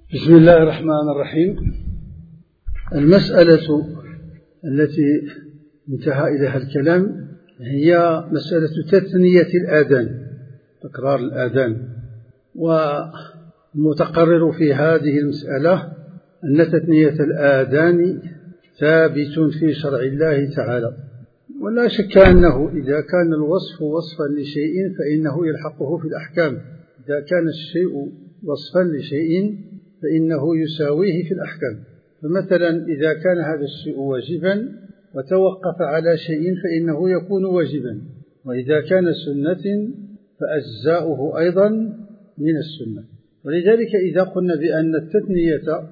بسم الله الرحمن الرحيم. المسألة التي انتهى إليها الكلام هي مسألة تثنية الآذان، تكرار الآذان. والمتقرر في هذه المسألة أن تثنية الآذان ثابت في شرع الله تعالى، ولا شك أنه إذا كان الوصف وصفا لشيء فإنه يلحقه في الأحكام. إذا كان الشيء وصفا لشيء فإنه يساويه في الأحكام. فمثلا إذا كان هذا الشيء واجبا وتوقف على شيء فإنه يكون واجبا، وإذا كان سنة فأجزاؤه أيضا من السنة. ولذلك إذا قلنا بأن التثنية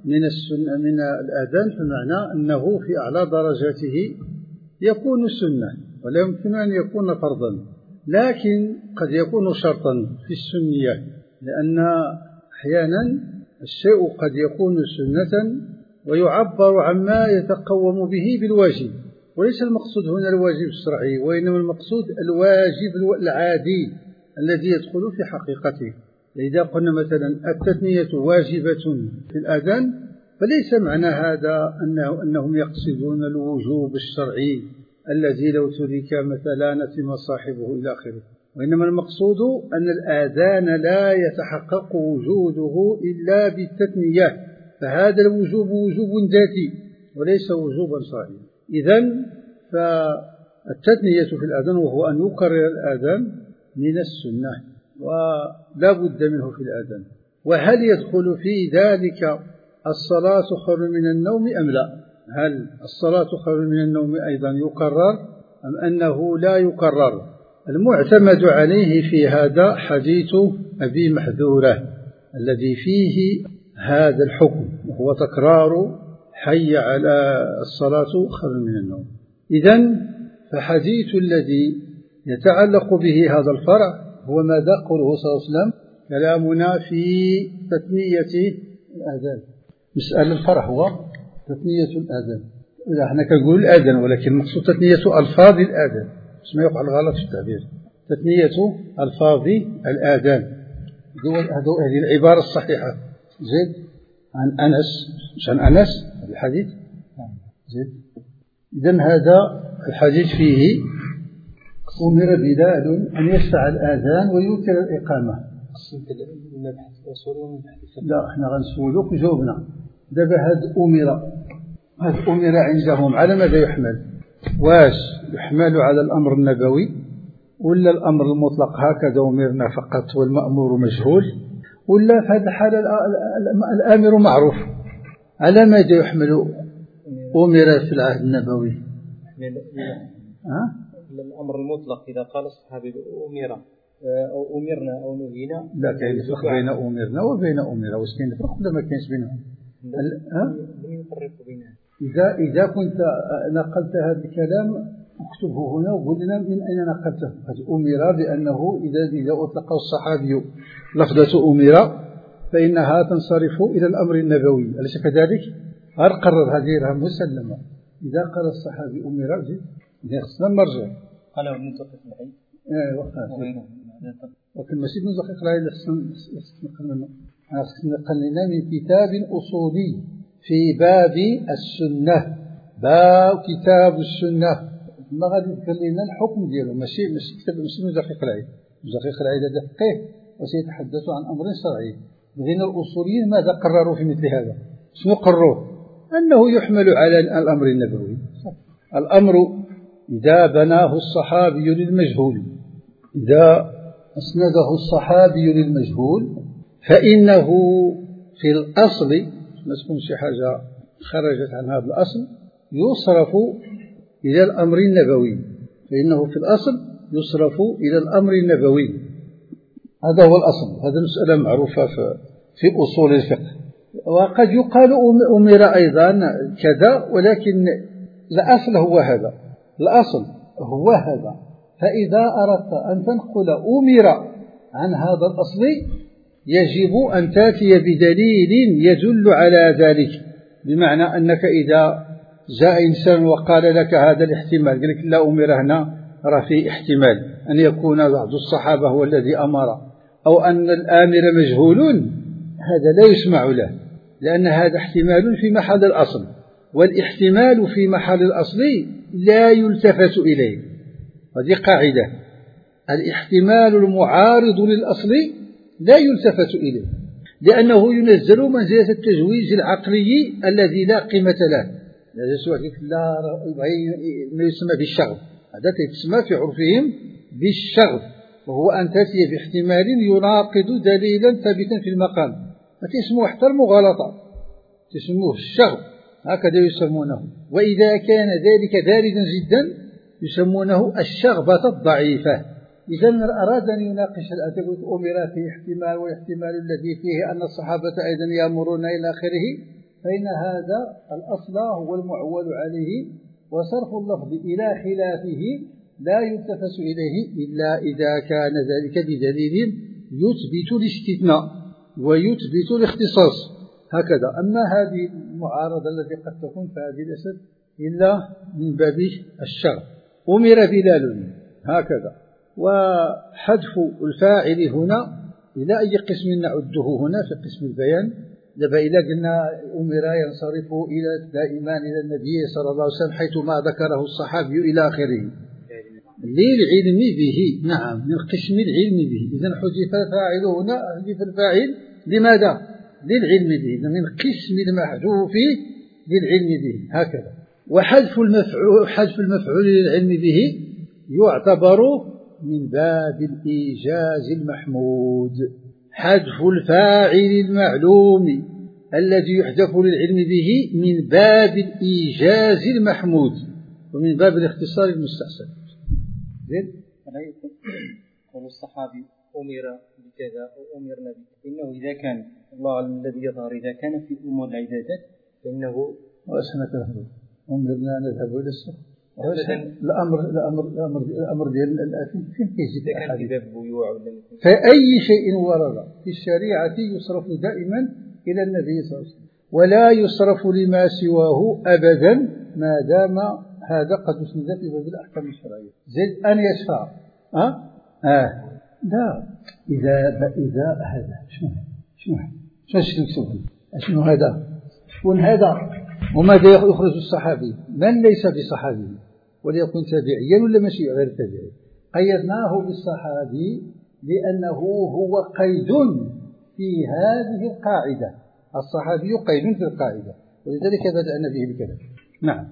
من الآذان فمعنى أنه في أعلى درجاته يكون سنة، ولا يمكن أن يكون فرضا، لكن قد يكون شرطا في السنية، لأن أحيانا الشيء قد يكون سنة ويعبر عما يتقوم به بالواجب، وليس المقصود هنا الواجب الشرعي، وإنما المقصود الواجب العادي الذي يدخل في حقيقته. إذا قلنا مثلا التثنية واجبة في الآذان فليس معنى هذا أنهم يقصدون الوجوب الشرعي الذي لو ترك مثلا نتم صاحبه إلى آخره، وإنما المقصود أن الآذان لا يتحقق وجوده إلا بالتثنية، فهذا الوجوب وجوب ذاتي وليس وجوبا شرعيا. إذن فالتثنية في الآذان وهو أن يكرر الآذان من السنة ولا بد منه في الآذان. وهل يدخل في ذلك الصلاة خير من النوم أم لا؟ هل الصلاة خير من النوم أيضا يكرر أم أنه لا يكرر؟ المعتمد عليه في هذا حديث أبي محذورة الذي فيه هذا الحكم، وهو تكرار حي على الصلاة خير من النوم. إذن فحديث الذي يتعلق به هذا الفرع هو ماذا قوله صلى الله عليه وسلم: كلامنا في تثنية الآذان. مسألة الفرع هو تثنية الآذان. احنا كنقول الآذان ولكن المقصود تثنية ألفاظ الآذان، ما يقع الغلط في التعبير. تثنية ألفاظ الآذان هذه العبارة الصحيحة. زيد عن أنس، مش عن أنس الحديث. زيد. إذن هذا الحديث فيه أمر بلال أن يشفع الآذان ويوتر الإقامة. لا احنا غنسولوك وجاوبنا. دابا هذا أمر عندهم على ماذا يحمل؟ واش يحمل على الأمر النبوي ولا الأمر المطلق هكذا أمرنا فقط والمأمور مجهول، ولا في هذه الحالة الآمر معروف؟ على ماذا يحمل أمر في العهد النبوي؟ الأمر المطلق إذا قال الصحابي أمر أو أمرنا أو نهينا، لا كاين فرق بين أمرنا وبين أمر، واش كاين فرق ولا ما كاينش بينهم؟ لم يفرق بينهم. إذا كنت نقلت هذا الكلام اكتبه هنا وقل لنا من أين نقلته. قد أمر بأنه إذا أطلق الصحابي لفظة أمر فإنها تنصرف إلى الأمر النبوي، أليس كذلك؟ قرر هذه راه مسلمة. إذا قال الصحابي أمر إذا خصنا مرجع قالوا ابن دقيق العيد وكان ماشي ابن دقيق العيد خصنا نقلنا من كتاب أصولي في باب السنة، باب كتاب السنة، ما غادي يذكر لنا الحكم ديالو، ماشي كتاب ابن دقيق العيد. ابن دقيق العيد هذا فقيه وسيتحدث عن أمر شرعي. بغينا الأصوليين ماذا قرروا في مثل هذا؟ شنو قرروا؟ أنه يحمل على الأمر النبوي. الأمر إذا بناه الصحابي للمجهول، إذا أسنده الصحابي للمجهول فإنه في الأصل ما تكون شي حاجة خرجت عن هذا الأصل يصرف إلى الأمر النبوي، فإنه في الأصل يصرف إلى الأمر النبوي. هذا هو الأصل، هذا مسألة معروفة في أصول الفقه. وقد يقال أمر أيضا كذا، ولكن الأصل هو هذا، الأصل هو هذا. فإذا أردت أن تنقل أمر عن هذا الأصل يجب أن تأتي بدليل يدل على ذلك، بمعنى أنك إذا جاء إنسان وقال لك هذا الاحتمال، قال لك لا أمر هنا راه في احتمال أن يكون بعض الصحابة هو الذي أمر، أو أن الآمر مجهول، هذا لا يسمع له، لأن هذا احتمال في محل الأصل، والاحتمال في محل الأصل لا يلتفت إليه. هذه قاعدة، الاحتمال المعارض للأصل لا يلتفت إليه، لأنه ينزل منزلة التجويز العقلي الذي لا قيمة له. لا ما يسمى بالشغب، هذا يسمى في عرفهم بالشغب، وهو أن تأتي باحتمال يناقض دليلا ثابتا في المقام، فتسموه حتى المغالطة، تسموه الشغب، هكذا يسمونه. وإذا كان ذلك دارجا جدا يسمونه الشغبة الضعيفة. إذا من أراد أن يناقش الأدب أمر في احتمال، والاحتمال الذي فيه أن الصحابة أيضا يأمرون إلى آخره، فإن هذا الأصل هو المعول عليه، وصرف اللفظ إلى خلافه لا يلتفت إليه إلا إذا كان ذلك بدليل يثبت الاستثناء ويثبت الاختصاص هكذا. أما هذه المعارضة التي قد تكون فهذه ليست إلا من باب الشرع. أمر بلال هكذا. وحذف الفاعل هنا إلى أي قسم نعده هنا في قسم البيان؟ دابا إذا قلنا أمر ينصرف إلى دائما إلى النبي صلى الله عليه وسلم حيث ما ذكره الصحابي إلى آخره للعلم به، نعم، من قسم العلم به. إذن حذف الفاعل هنا، حذف الفاعل لماذا؟ للعلم به، من قسم المحذوف للعلم به هكذا. وحذف المفعول للعلم به يعتبر من باب الإيجاز المحمود. حذف الفاعل المعلوم الذي يحذف للعلم به من باب الإيجاز المحمود ومن باب الاختصار المستحسن. زين؟ قول الصحابي أمر بكذا أو أمرنا بكذا، إنه إذا كان الله أعلم الذي يظهر إذا كان في أمور العبادات فإنه أمرنا نذهب إلى السوق. الأمر ديال الآتي فين كيجي كان كتاب بيوع ولا فأي شيء ورد في الشريعة يصرف دائما إلى النبي صلى الله عليه وسلم، ولا يصرف لما سواه أبدا ما دام هذا قد أسند في باب الأحكام الشرعية. زد أن يشفع لا إذا هذا شنو هذا شكون هذا وماذا يخرج الصحابي من ليس بصحابي وليكن تابعيا ولا ماشي غير تابعي. قيدناه بالصحابي لأنه هو قيد في هذه القاعدة، الصحابي قيد في القاعدة، ولذلك بدأنا به الكلام. نعم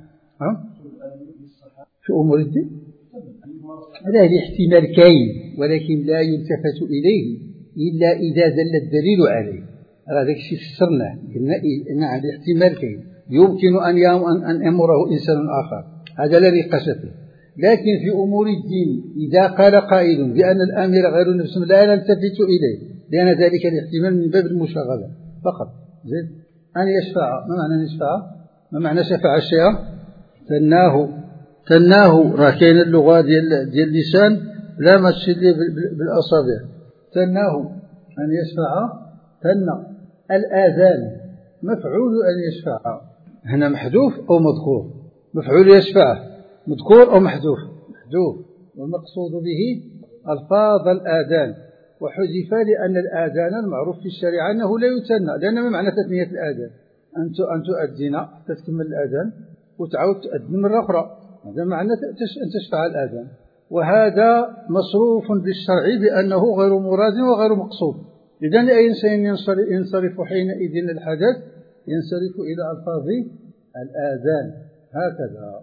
في أمور الدين هذا الاحتمال كاين ولكن لا يلتفت إليه إلا إذا دل الدليل عليه. هذا الشيء فسرناه قلنا نعم الاحتمال كاين يمكن أن يأمره إنسان آخر، هذا لا نقاش فيه. لكن في أمور الدين إذا قال قائل بأن الآمر غير نفس لا نلتفت إليه لأن ذلك الاحتمال من باب المشاغبة فقط. زين أن يشفع، ما معنى يشفع؟ ما معنى شفع الشيء؟ تناه راه كاين اللغة ديال اللسان لا ما تشلي بالأصابع. تناه أن يشفع، تنى الآذان مفعول أن يشفع هنا محذوف أو مذكور؟ مفعول يشفع مذكور أو محذوف؟ محذوف، والمقصود به ألفاظ الآذان، وحذف لأن الآذان المعروف في الشريعة أنه لا يثنى، لأن ما معنى تثنية الآذان؟ أن تؤذن تكمل الآذان وتعود تؤذن مرة أخرى، هذا معنى أن تشفع الآذان. وهذا مصروف بالشرع بأنه غير مراد وغير مقصود. إذن أي إنسان ينصرف حينئذ الحدث ينصرف إلى ألفاظ الآذان هكذا.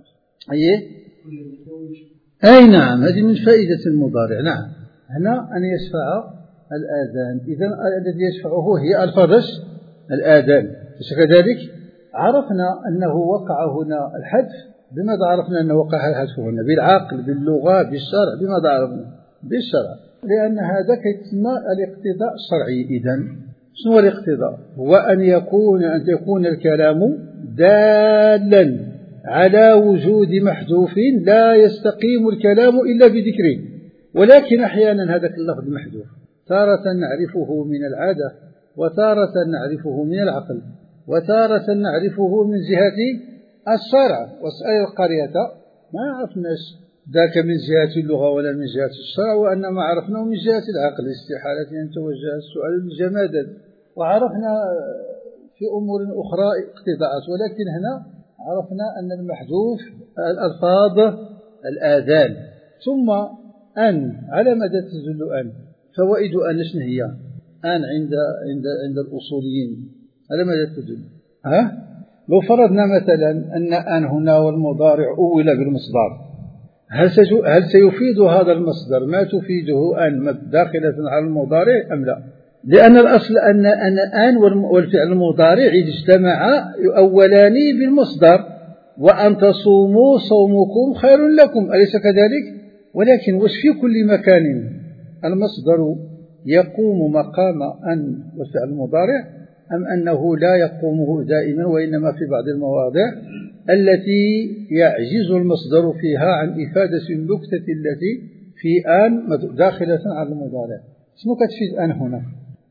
أي نعم، هذه من فائدة المضارع. نعم هنا أن يشفع الآذان، إذن الذي يشفعه هي ألفاظ الآذان. كذلك عرفنا أنه وقع هنا الحذف. بماذا عرفنا أنه وقع الحذف هنا؟ بالعقل، باللغة، بالشرع. بماذا عرفنا؟ بالشرع، لأن هذا كيتسمى الاقتضاء الشرعي. إذن شنو الاقتضاء؟ هو أن يكون الكلام دالا على وجود محذوف لا يستقيم الكلام إلا بذكره. ولكن أحيانا هذا اللفظ محذوف تارة نعرفه من العادة، وتارة نعرفه من العقل، وتارة نعرفه من جهة الشرع. واسأل القرية ما عرفناش ذاك من جهة اللغة ولا من جهة الشرع، وأنما عرفناه من جهة العقل. استحالة أن توجه السؤال للجمادات وعرفنا في أمور أخرى اقتضاءات، ولكن هنا عرفنا أن المحذوف الألفاظ الآذان. ثم أن على ماذا تدل أن؟ فوائد أن شنو هي؟ أن عند الأصوليين على ماذا تدل؟ لو فرضنا مثلا أن هنا والمضارع أول بالمصدر، هل سيفيد هذا المصدر ما تفيده أن داخلة على المضارع أم لا؟ لأن الأصل أن والفعل المضارع إذا اجتمعا يؤولان بالمصدر، وأن تصوموا صومكم خير لكم، أليس كذلك؟ ولكن وش في كل مكان المصدر يقوم مقام أن والفعل المضارع، أم أنه لا يقومه دائما، وإنما في بعض المواضع التي يعجز المصدر فيها عن إفادة النكتة التي في أن داخلة على المضارع؟ شنو كتفيد أن هنا؟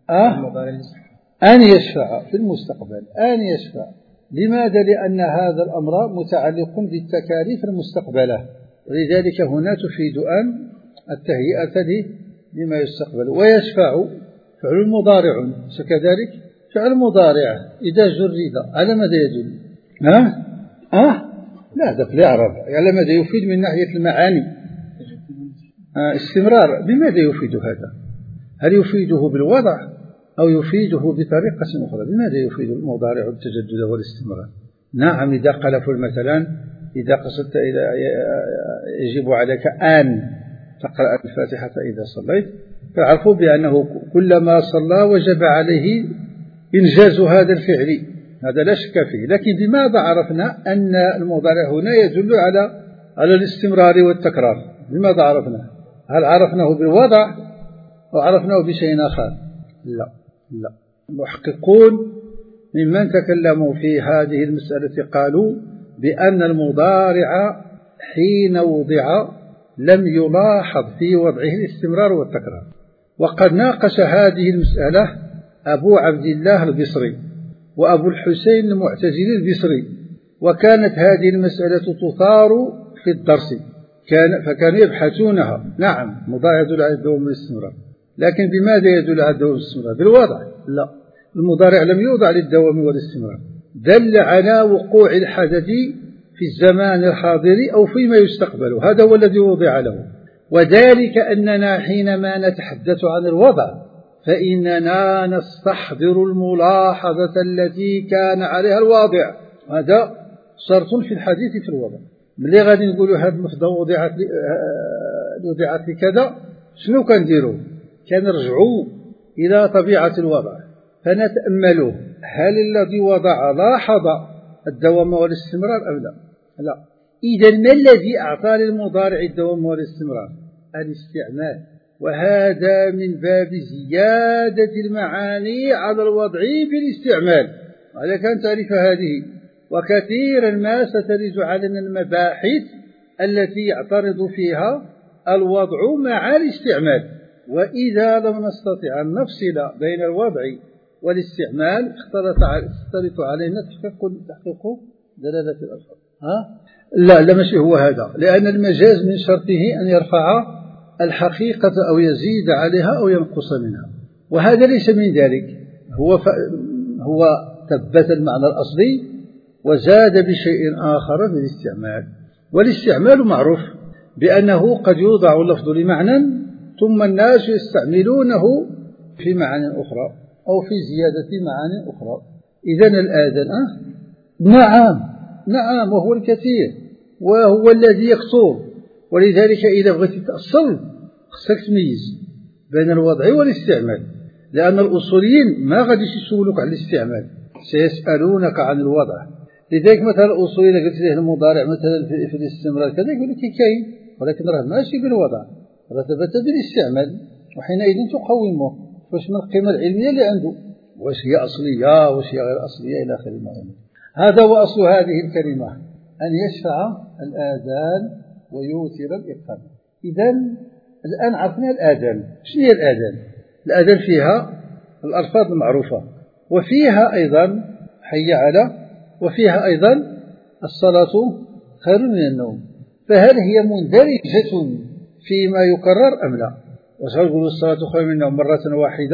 أن يشفع في المستقبل، أن يشفع. لماذا؟ لأن هذا الأمر متعلق بالتكاليف المستقبلة، ولذلك هنا تفيد أن التهيئة لما يستقبل. ويشفع فعل مضارع كذلك، فعل مضارع إذا جرد على ماذا يدل؟ لا ذاك لا يعرف على ماذا يفيد من ناحية المعاني. استمرار بماذا يفيد هذا؟ هل يفيده بالوضع أو يفيده بطريقة أخرى؟ بماذا يفيد المضارع التجدد والاستمرار؟ نعم، إذا قال مثلا إذا قصدت يجب عليك أن تقرأ الفاتحة إذا صليت، فاعرفوا بأنه كلما صلى وجب عليه إنجاز هذا الفعل، هذا لا شك فيه. لكن بماذا عرفنا أن المضارع هنا يدل على الاستمرار والتكرار؟ بماذا عرفنا؟ هل عرفناه بالوضع أو عرفناه بشيء آخر؟ لا. المحققون ممن تكلموا في هذه المسألة قالوا بأن المضارع حين وضع لم يلاحظ في وضعه الاستمرار والتكرار. وقد ناقش هذه المسألة أبو عبد الله البصري وأبو الحسين المعتزلي البصري، وكانت هذه المسألة تثار في الدرس، فكانوا يبحثونها. نعم، المضارع يدل على الدوام والاستمرار، لكن بماذا يدل على الدوام والاستمرار؟ بالوضع؟ لا، المضارع لم يوضع للدوام والاستمرار، دل على وقوع الحدث في الزمان الحاضر أو فيما يستقبل، هذا هو الذي وضع له. وذلك أننا حينما نتحدث عن الوضع فإننا نستحضر الملاحظة التي كان عليها الواضع، هذا شرط في الحديث في الوضع. ملي غادي نقولوا هذه المفردة وضعت لكذا، شنو كنديروا؟ كنرجعوا إلى طبيعة الوضع فنتأملوا هل الذي وضع لاحظ الدوام والاستمرار أم لا؟ إذا ما الذي أعطى للمضارع الدوام والاستمرار؟ الاستعمال، وهذا من باب زيادة المعاني على الوضع بالاستعمال. عليك أن تعرف هذه، وكثيرا ما سترد علينا المباحث التي يعترض فيها الوضع مع الاستعمال، وإذا لم نستطع أن نفصل بين الوضع والاستعمال اختلط علينا تحقيق دلالة الألفاظ. لا ماشي هو هذا، لأن المجاز من شرطه أن يرفع الحقيقة أو يزيد عليها أو ينقص منها، وهذا ليس من ذلك. هو ثبت المعنى الأصلي وزاد بشيء آخر بالاستعمال. والاستعمال معروف بأنه قد يوضع اللفظ لمعنى ثم الناس يستعملونه في معاني أخرى أو في زيادة معاني أخرى. إذن الآذان نعم وهو الكثير وهو الذي يكثر، ولذلك إذا بغيت تأصل خصك تميز بين الوضع والاستعمال، لأن الأصوليين ما غادي يسولوك عن الاستعمال، سيسألونك عن الوضع. لذلك مثلا الأصوليين قلت له المضارع مثلا في الاستمرار كذا يقول لك كاين، ولكن راه ماشي بالوضع، راه ثبت بالاستعمال، وحينئذ تقومه واش من القيمة العلمية اللي عنده، واش هي أصلية واش هي غير أصلية إلى آخره. هذا هو أصل هذه الكلمة، أن يشفع الآذان ويوتر الإقامة. إذن الآن عرفنا الآذان. شنو هي الآذان؟ الآذان فيها الألفاظ المعروفة، وفيها أيضا حي على، وفيها أيضا الصلاة خير من النوم. فهل هي مندرجة فيما يكرر أم لا؟ واش نقولوا الصلاة خير من النوم مرة واحدة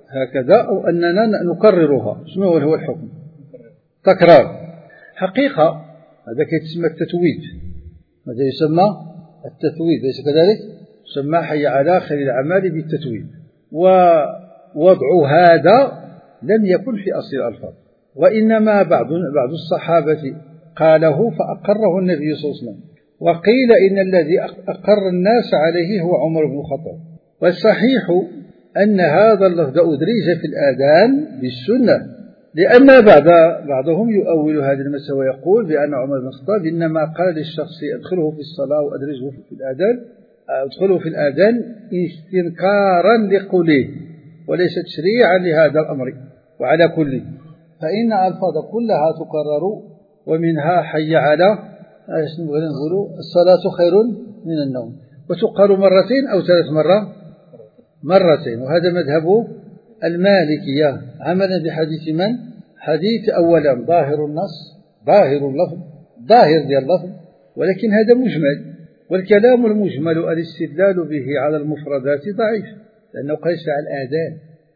هكذا أو أننا نكررها. شنو هو الحكم؟ تكرار. حقيقة هذا كيتسمى التتويج، هذا يسمى التتويج، ليس كذلك؟ يسمى حي على خير الأعمال بالتتويج. ووضع هذا لم يكن في أصل الألفاظ، وإنما بعض الصحابة قاله فأقره النبي صلى الله عليه وسلم، وقيل إن الذي أقر الناس عليه هو عمر بن الخطاب. والصحيح أن هذا اللفظ أدرج في الآذان بالسنة، لأن بعضهم يؤول هذه المسألة ويقول بأن عمر بن الخطاب إنما قال للشخص أدخله في الصلاة وأدرجه في الآذان، أدخله في الآذان استنكارا لقوله وليس تشريعا لهذا الأمر. وعلى كل فإن الألفاظ كلها تكرر، ومنها حي على الصلاة خير من النوم، وتقال مرتين أو 3 مرات مرتين. وهذا مذهب المالكية عملا بحديث من؟ حديث أولا ظاهر النص، ظاهر اللفظ، ظاهر ديال اللفظ، ولكن هذا مجمل، والكلام المجمل الاستدلال به على المفردات ضعيف، لأنه قيس على الآذان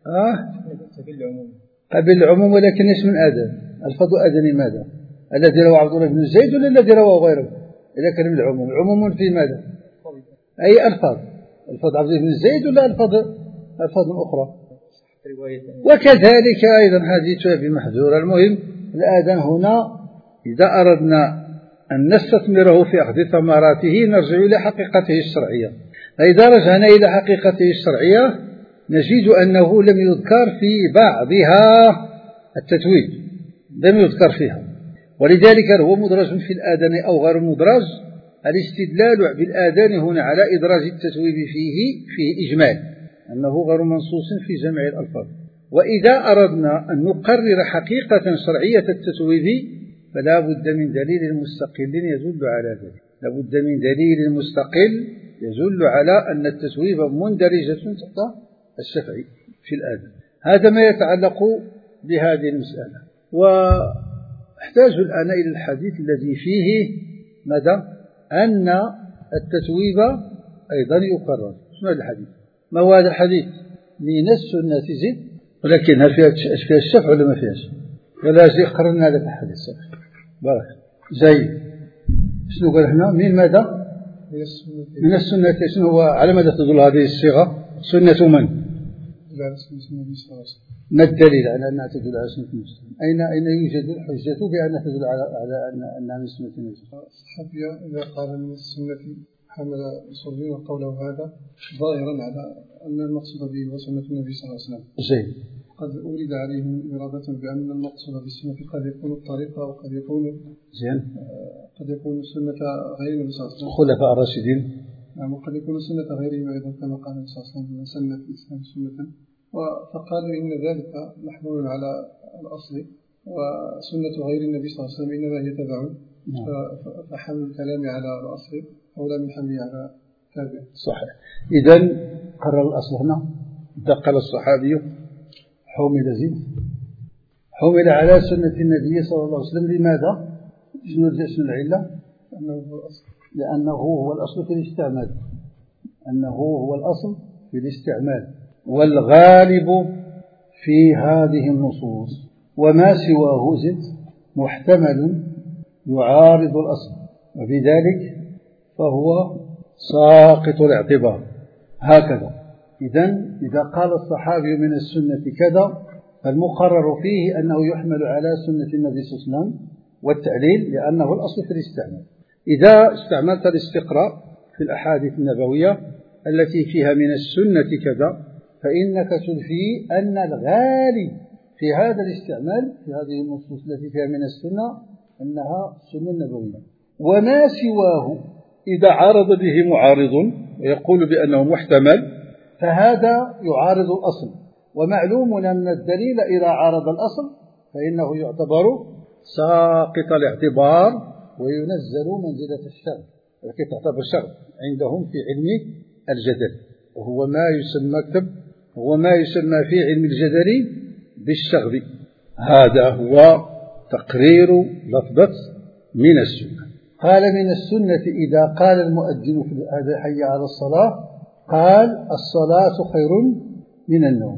قبل العموم، ولكن اسم الآذان الفظ آذان ماذا؟ الذي روى عبد الله بن زيد ولا الذي روى غيره؟ إذا كان من العموم، العموم في ماذا؟ أي ألفاظ؟ ألفاظ عبد الله بن زيد ولا ألفاظ أخرى؟ وكذلك أيضا حديث أبي محذور. المهم الآذان هنا إذا أردنا أن نستثمره في أخذ ثمراته نرجع إلى حقيقته الشرعية، فإذا رجعنا إلى حقيقته الشرعية نجد أنه لم يذكر في بعضها التتويج، لم يذكر فيها، ولذلك هو مدرج في الآذان أو غير مدرج. الاستدلال بالآذان هنا على إدراج التتويج فيه إجمال، أنه غير منصوص في جمع الألفاظ. وإذا أردنا أن نقرر حقيقة شرعية التتويج فلا بد من دليل مستقل يدل على ذلك، لا بد من دليل مستقل يدل على أن التتويج مندرجة تحت الشفع في الآذان. هذا ما يتعلق بهذه المسألة. واحتاج الآن إلى الحديث الذي فيه ماذا؟ أن التتويب أيضا يكرر. شنو هذا الحديث؟ ما هو هذا الحديث؟ من السنة زد، ولكن هل فيها الشفع ولا ما فيهاش؟ ولا زي قررنا هذا الحديث الشفع بارك زي شنو قال هنا؟ من ماذا؟ من السنة. شنو هو؟ على ماذا تدل هذه الصيغة؟ سنة من؟ ما الدليل على أنها تدل على سنة النبي؟ أين يوجد الحجة بأنها تدل على أنها من سنة النبي؟ الصحابي إذا قال من السنة حمل صلينا قوله هذا ظاهرا على أن المقصود به هو سنة النبي صلى الله عليه وسلم. زين. قد أورد عليهم إرادة بأن المقصود بالسنة قد يكون الطريقة وقد يكون زين قد يكون سنة غير النبي صلى الله عليه وسلم، خلفاء الراشدين. نعم، وقد يكون سنة غيرهم أيضا كما قال النبي صلى الله عليه وسلم من سنة في الإسلام سنة، فقالوا إن ذلك محمول على الأصل، وسنة غير النبي صلى الله عليه وسلم إنما هي تبع، فحمل الكلام على الأصل أولى من حمله على تابع. صحيح. إذن قرر الأصل هنا. دقل الصحابي حمل زيد، حمل على سنة النبي صلى الله عليه وسلم. لماذا؟ شنو العلة؟ لأنه هو الأصل في الاستعمال، أنه هو الأصل في الاستعمال، والغالب في هذه النصوص وما سواه زد محتمل يعارض الأصل، وبذلك فهو ساقط الاعتبار. هكذا إذا قال الصحابي من السنة كذا فالمقرر فيه أنه يحمل على سنة النبي صلى الله عليه وسلم والتعليل، لأنه الأصل في الاستعمال. إذا استعملت الاستقراء في الأحاديث النبوية التي فيها من السنة كذا فإنك تلفي أن الغالب في هذا الاستعمال في هذه النصوص التي فيها من السنة أنها السنة النبوية، وما سواه إذا عارض به معارض ويقول بأنه محتمل فهذا يعارض الأصل. ومعلوم أن الدليل إذا عارض الأصل فإنه يعتبر ساقط الاعتبار وينزل منزلة الشرط، ولكن تعتبر شرط عندهم في علم الجدل، وهو ما يسمى في علم الجدل بالشغب. هذا هو تقرير لفظة من السنة. قال من السنة إذا قال المؤذن في هذا حي على الصلاة قال الصلاة خير من النوم.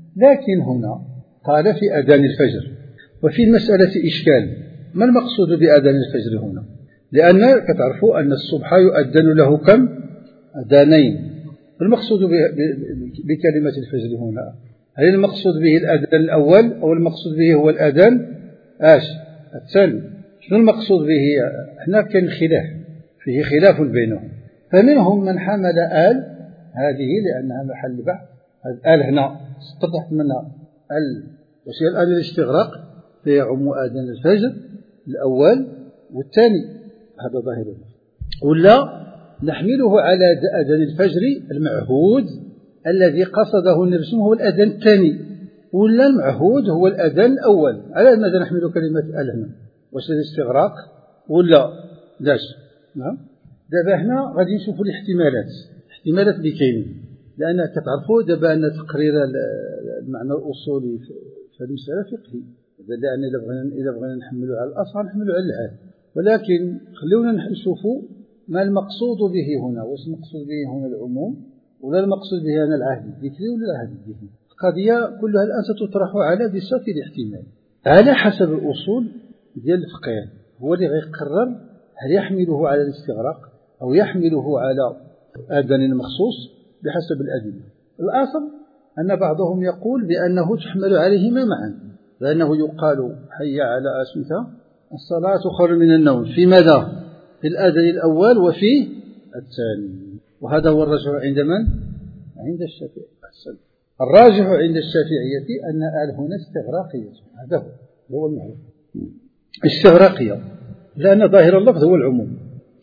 لكن هنا قال في أذان الفجر، وفي المسألة إشكال. ما المقصود بأذان الفجر هنا؟ لأن كتعرفوا أن الصبح يؤذن له كم؟ أذانين. المقصود بكلمة الفجر هنا، هل المقصود به الأذان الأول أو المقصود به هو الأذان الثاني؟ شنو المقصود به؟ هنا كان خلاف، فيه خلاف بينهم. فمنهم من حمل هذه لأنها محل بحث، هنا استطرح منها وشيء الآن الاستغراق فيعم أذان الفجر الأول والثاني، هذا ظاهر. ولا نحمله على أذان الفجر المعهود الذي قصده النبي صلى الله عليه وسلم هو الأذان الثاني، ولا المعهود هو الأذان الأول. على ماذا نحمل كلمة هنا؟ واش الاستغراق ولا لاش؟ نعم. دابا هنا غادي نشوفوا الاحتمالات اللي كاينين، لأن كتعرفوا دابا أن تقرير المعنى الأصولي في هذه المسألة فقهي، لأن إذا بغينا نحملوا على الأصل نحملوا على العهد، ولكن خلونا نشوفوا ما المقصود به هنا. واش المقصود به هنا العموم ولا المقصود به هنا العهد الذكري ولا العهد الذهني؟ القضية كلها الآن ستطرح على بساط الاحتمال على حسب الأصول ديال الفقه. هو اللي غيقرر هل يحمله على الاستغراق أو يحمله على أذان مخصوص بحسب الأدلة. الأصل أن بعضهم يقول بأنه تحمل عليهما معا، لأنه يقال حي على أسمتها الصلاة خير من النوم في ماذا؟ في الأذان الأول وفي الثاني. وهذا هو الراجح عند من؟ عند الشافعي. الراجح عند الشافعية أن هنا استغراقية، هذا هو المعروف، استغراقية، لأن ظاهر اللفظ هو العموم.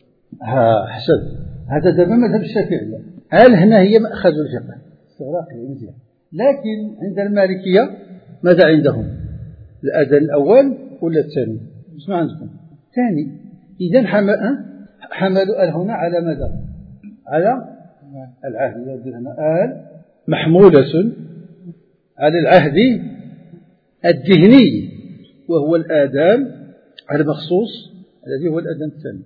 حسن هذا دابا مذهب الشافعية. هنا هي مأخذ الفقه استغراقية مزيان. لكن عند المالكية ماذا عندهم؟ الأذان الأول ولا الثاني؟ اسمع عندكم ثاني. إذن حملوا هنا على ماذا؟ على العهد. هنا محمولة على العهد الذهني وهو الآذان المخصوص الذي هو الأذان الثاني.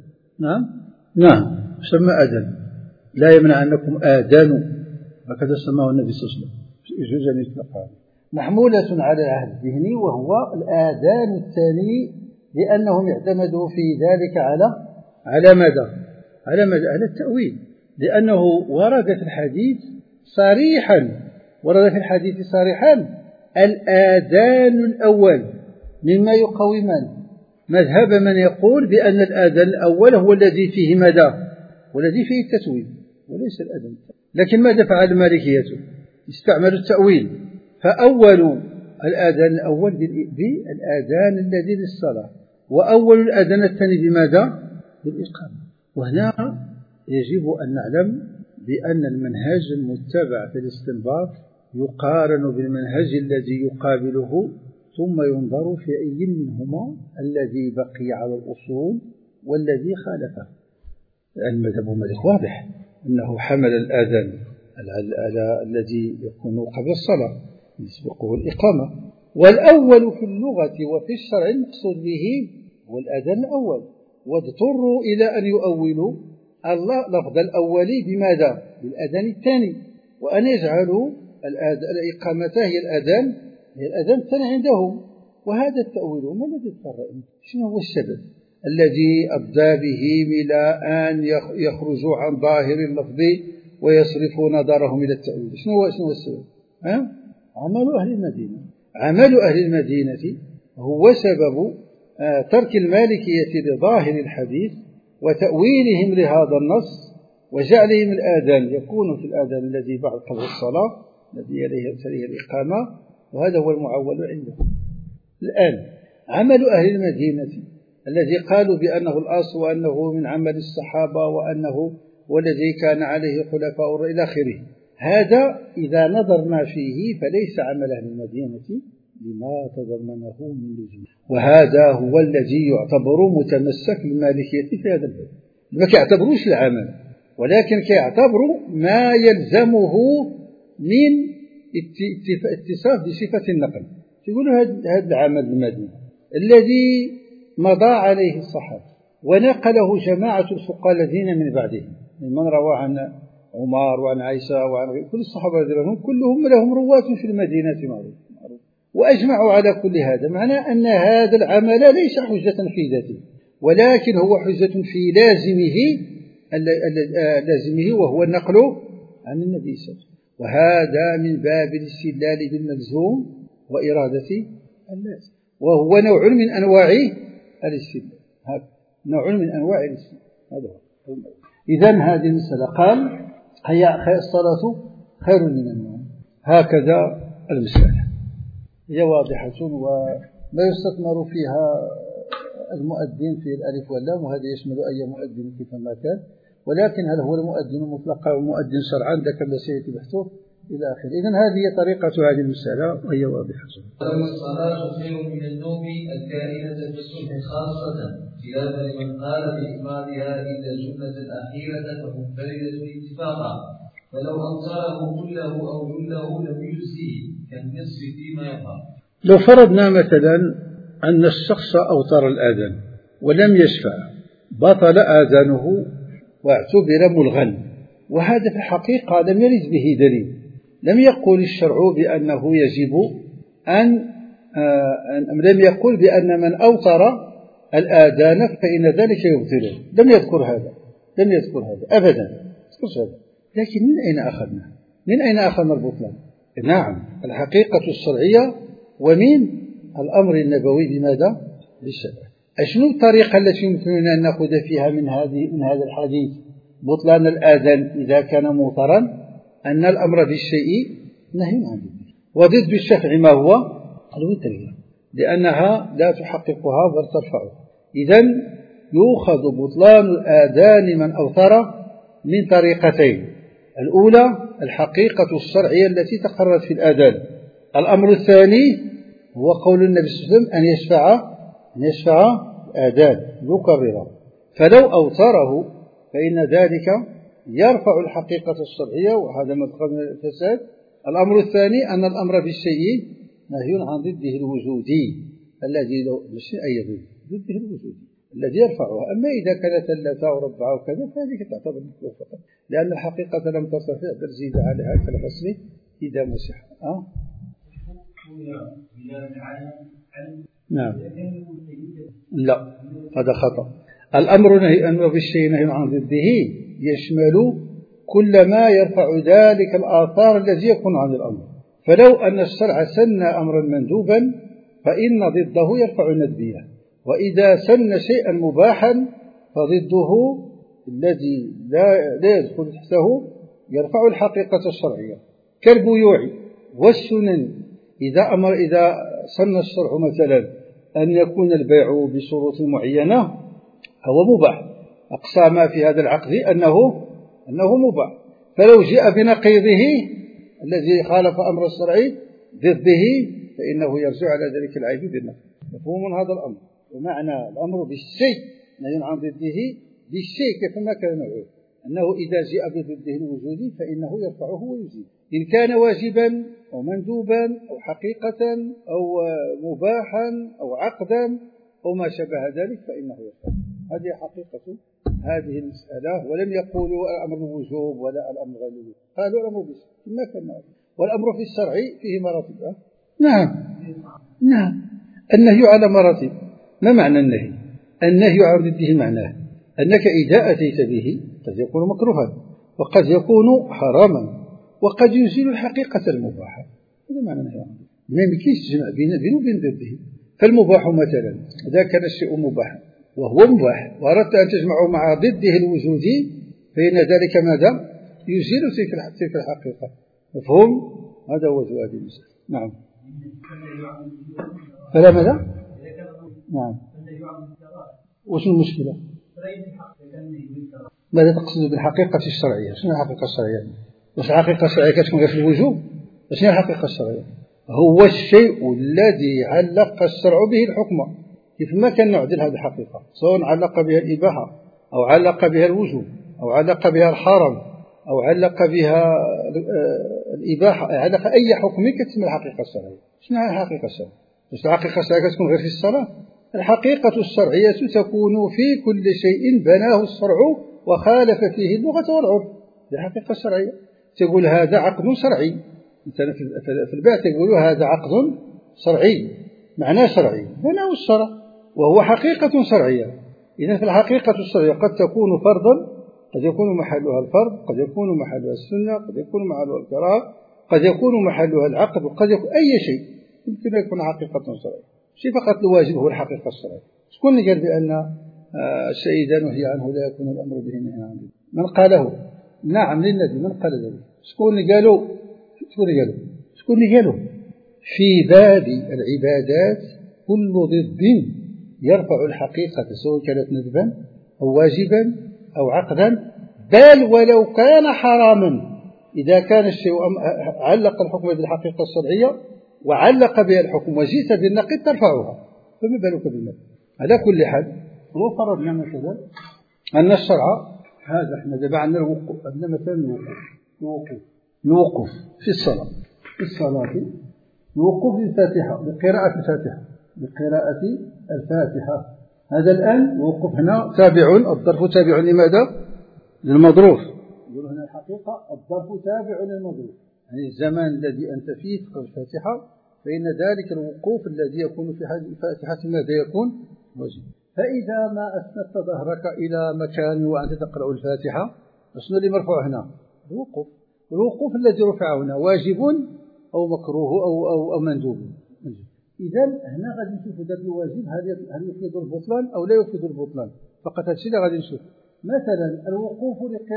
نعم سمى أذان، لا يمنع أنكم آذان، هكذا سماه النبي صلى الله عليه وسلم في جزء محمولة على العهد الذهني وهو الآذان الثاني، لأنهم اعتمدوا في ذلك على ماذا؟ على التأويل، لأنه ورد في الحديث صريحا الآذان الأول، مما يقوي مذهب من يقول بأن الآذان الأول هو الذي فيه ماذا؟ والذي فيه التتويل وليس الأذان. لكن ماذا فعل المالكية؟ استعملوا التأويل، فأول الآذان الأول بالآذان الذي للصلاة، وأول الآذان الثاني بماذا؟ بالإقامة. وهنا يجب أن نعلم بأن المنهج المتبع في الاستنباط يقارن بالمنهج الذي يقابله، ثم ينظر في أي منهما الذي بقي على الأصول والذي خالفه. المذهب مالك واضح أنه حمل الآذان على الذي يكون قبل الصلاة يسبقه الإقامة، والأول في اللغة وفي الشرع المقصود به هو الآذان الأول، واضطروا إلى أن يؤولوا اللفظ الأولي بماذا؟ بالآذان الثاني، وأن يجعلوا الإقامة هي الآذان الثاني عندهم. وهذا التأويل ما الذي فرق؟ شنو هو السبب الذي أبدى به إلى أن يخرجوا عن ظاهر اللفظ ويصرفوا نظرهم إلى التأويل؟ شنو هو السبب؟ عمل أهل المدينة هو سبب ترك المالكية لظاهر الحديث وتأويلهم لهذا النص، وجعلهم الآذان يكون في الآذان الذي بعد قبل الصلاة الذي يليه الإقامة، وهذا هو المعول عندهم. الآن عمل أهل المدينة الذي قالوا بأنه الأصل وأنه من عمل الصحابة وأنه والذي كان عليه خلفاء إلى آخره، هذا إذا نظرنا فيه فليس عمل أهل المدينة لما تضمنه من لزوم، وهذا هو الذي يعتبر متمسك بالمالكية في هذا الباب. ما كيعتبروش العمل، ولكن كيعتبروا ما يلزمه من اتصاف بصفة النقل. يقولوا هذا العمل المدني الذي مضى عليه الصحابة ونقله جماعة الفقهاء الذين من بعدهم، من روى عن عمر وعن عائشة وعن كل الصحابة رضي الله عنهم كلهم لهم رواة في المدينة معروف، وأجمعوا على كل هذا. معنى أن هذا العمل ليس حجة في ذاته، ولكن هو حجة في لازمه وهو النقل عن النبي صلى الله عليه وسلم، وهذا من باب الاستدلال بالملزوم وإرادة اللازم، وهو نوع من أنواع الاستدلال. هذا نوع من أنواع الاستدلال. إذن هذه المسألة قال هي الصلاة خير من النوم، هكذا المسألة هي واضحة، وما يستثمر فيها المؤذن في الألف واللام، وهذا يشمل أي مؤذن كيفما كان، ولكن هل هو المؤذن مطلقا ومؤذن شرعا ذاك الذي سيأتي بحثه إلى آخره. إذن هذه هي طريقة هذه المسألة وهي واضحة. الصلاة خير من النوم الكائنة في الصبح خاصة، خلافا لمن قال بإكمالها إلا الجملة الأخيرة فمنفردة اتفاقا، فلو أنصره كله أو جله لم يجزيه كالنصف فيما يقع. لو فرضنا مثلا أن الشخص أوتر الآذان ولم يشفع، بطل آذانه واعتبر ملغا، وهذا في الحقيقة لم يرد به دليل. لم يقل الشرع بأنه يجب لم يقل بأن من أوتر الآذان فإن ذلك يبطله، لم يذكر هذا أبدا، لكن من أين أخذنا البطلان؟ نعم، الحقيقة الشرعية ومن الأمر النبوي بماذا؟ بالشرع. أشنو الطريقة التي يمكننا أن نأخذ فيها من هذا الحديث بطلان الآذان إذا كان موترا؟ أن الأمر بالشيء نهي عنه، وضد الشفع ما هو؟ الوترية، لأنها لا تحققها بل ترفعها. إذن يؤخذ بطلان الآذان من أوتر من طريقتين: الأولى الحقيقة الشرعية التي تقررت في الآذان، الأمر الثاني هو قول النبي صلى الله عليه وسلم أن يشفع الآذان يكرره، فلو أوتره فإن ذلك يرفع الحقيقة الشرعية، وهذا مدخل من الفساد. الأمر الثاني أن الأمر بالشيء نهي عن ضده الوجودي الذي مش أي ضده الوجودي الذي يرفعها. أما إذا كانت ثلاثة أو أربعة وكذا فهذه تعتبر مكروه فقط، لأن الحقيقة لم تستطع تزيد عليها كالغسل إذا مسح. نعم، لا، هذا خطأ. الأمر بالشيء نهي عن ضده يشمل كل ما يرفع ذلك الآثار الذي يكون عن الأمر، فلو أن الشرع سن أمرا مندوبا فإن ضده يرفع الندبية، وإذا سن شيئا مباحا فضده الذي لا يدخل تحته يرفع الحقيقة الشرعية، كالبيوع والسنن. إذا سن الشرع مثلا أن يكون البيع بشروط معينة هو مباح، أقصى ما في هذا العقد أنه مباح، فلو جاء بنقيضه الذي خالف أمر الشرعي ضده فإنه يرجع على ذلك العيب بالنقيض. مفهوم هذا الأمر؟ ومعنى الأمر بالشيء نهي عن ضده بالشيء كيفما كان نوعه، أنه إذا جاء بضده الوجودي فإنه يرفعه ويزيد، إن كان واجبا أو مندوبا أو حقيقة أو مباحا أو عقدا أو ما شابه ذلك فإنه يرفعه. هذه حقيقة هذه المسألة، ولم يقولوا الأمر بالوجوب ولا الأمر غير الوجوب، قالوا الأمر بالشيء كما كان نوعه. والأمر في الشرع فيه مراتب. نعم، النهي على مراتب. ما معنى النهي؟ النهي عن ضده معناه أنك إذا أتيت به قد يكون مكروها وقد يكون حراما وقد يزيل الحقيقة المباحة. هذا معنى النهي عن ضده، ما يمكنش تجمع بينه وبين ضده. فالمباح مثلا إذا كان الشيء مباحا وهو مباح وأردت أن تجمعه مع ضده الوجودي فإن ذلك ماذا؟ يزيل تلك الحقيقة. مفهوم؟ هذا هو جواب المسألة. نعم. فلا ماذا؟ نعم. وش المشكلة؟ ماذا تقصد بالحقيقة الشرعية؟ شنو الحقيقة الشرعية؟ واش الحقيقة الشرعية كتكون غير في الوجوب؟ شنو الحقيقة الشرعية؟ هو الشيء الذي علق الشرع به الحكم، كيف ما كان نعدل هذه الحقيقة، سواء علق بها الإباحة أو علق بها الوجوب أو علق بها الحرم أو علق بها الإباحة، علق أي حكم كتسمى الحقيقة الشرعية. شنو هي الحقيقة الشرعية؟ واش الحقيقة الشرعية كتكون غير في الصلاة؟ الحقيقة الشرعية تكون في كل شيء بناه الشرع وخالف فيه اللغة والعرف، بالحقيقة الشرعية. تقول هذا عقد شرعي، مثلا في البيع تقول هذا عقد شرعي، معناه شرعي، هنا هو الشرع وهو حقيقة شرعية. إذا في الحقيقة الشرعية قد تكون فرضا، قد يكون محلها الفرض، قد يكون محلها السنة، قد يكون محلها الكراهة، قد يكون محلها العقد، وقد يكون أي شيء يمكن أن يكون حقيقة شرعية. شيء فقط الواجب هو الحقيقة الشرعية. شكون اللي قال بأن الشيء إذا نهي عنه لا يكون الأمر به نهي عنه؟ من قاله؟ نعم للنبي. من قال ذلك؟ شكون اللي قالوا؟ في باب العبادات كل ضد يرفع الحقيقة سواء كانت ندبا أو واجبا أو عقدا، بل ولو كان حراما. إذا كان الشيء علق الحكم بالحقيقة الشرعية وعلق بها الحكم وجئت بالنقيض ترفعها، فما بالك بالنقيض؟ على كل حال لو فرضنا مثلا أن الشرع هذا احنا دابا عندنا الوقوف، عندنا مثلا الوقوف في الصلاة، الوقوف للفاتحة، بقراءة الفاتحة. هذا الآن الوقوف هنا تابع، الظرف تابع لماذا؟ للمظروف. يقول هنا الحقيقة الظرف تابع للمظروف، يعني الزمان الذي أنت فيه تقرأ الفاتحة، فإن ذلك الوقوف الذي يكون في هذه الفاتحة ماذا يكون؟ واجب. فإذا ما أسندت ظهرك إلى مكان وأنت تقرأ الفاتحة، شنو اللي مرفوع هنا؟ الوقوف الذي رفع هنا واجب أو مكروه أو مندوب. إذا هنا غادي نشوف ذاك الواجب هل يفيد البطلان أو لا يفيد البطلان، فقط هذا الشيء اللي غادي نشوف. مثلا الوقوف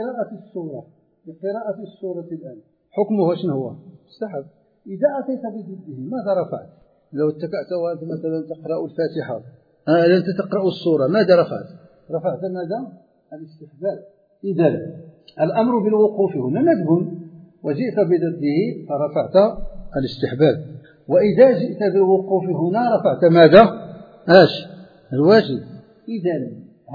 لقراءة السورة الآن حكمه شنو هو؟ مستحب. إذا أتيت بضده ماذا رفعت؟ لو اتكأت وأنت مثلا تقرأ الفاتحة أنت تقرأ السورة، ماذا رفعت؟ رفعت ماذا؟ الاستحباب. إذا الأمر بالوقوف هنا ندب، وجئت بضده فرفعت الاستحباب. وإذا جئت بالوقوف هنا رفعت ماذا؟ الواجب. إذا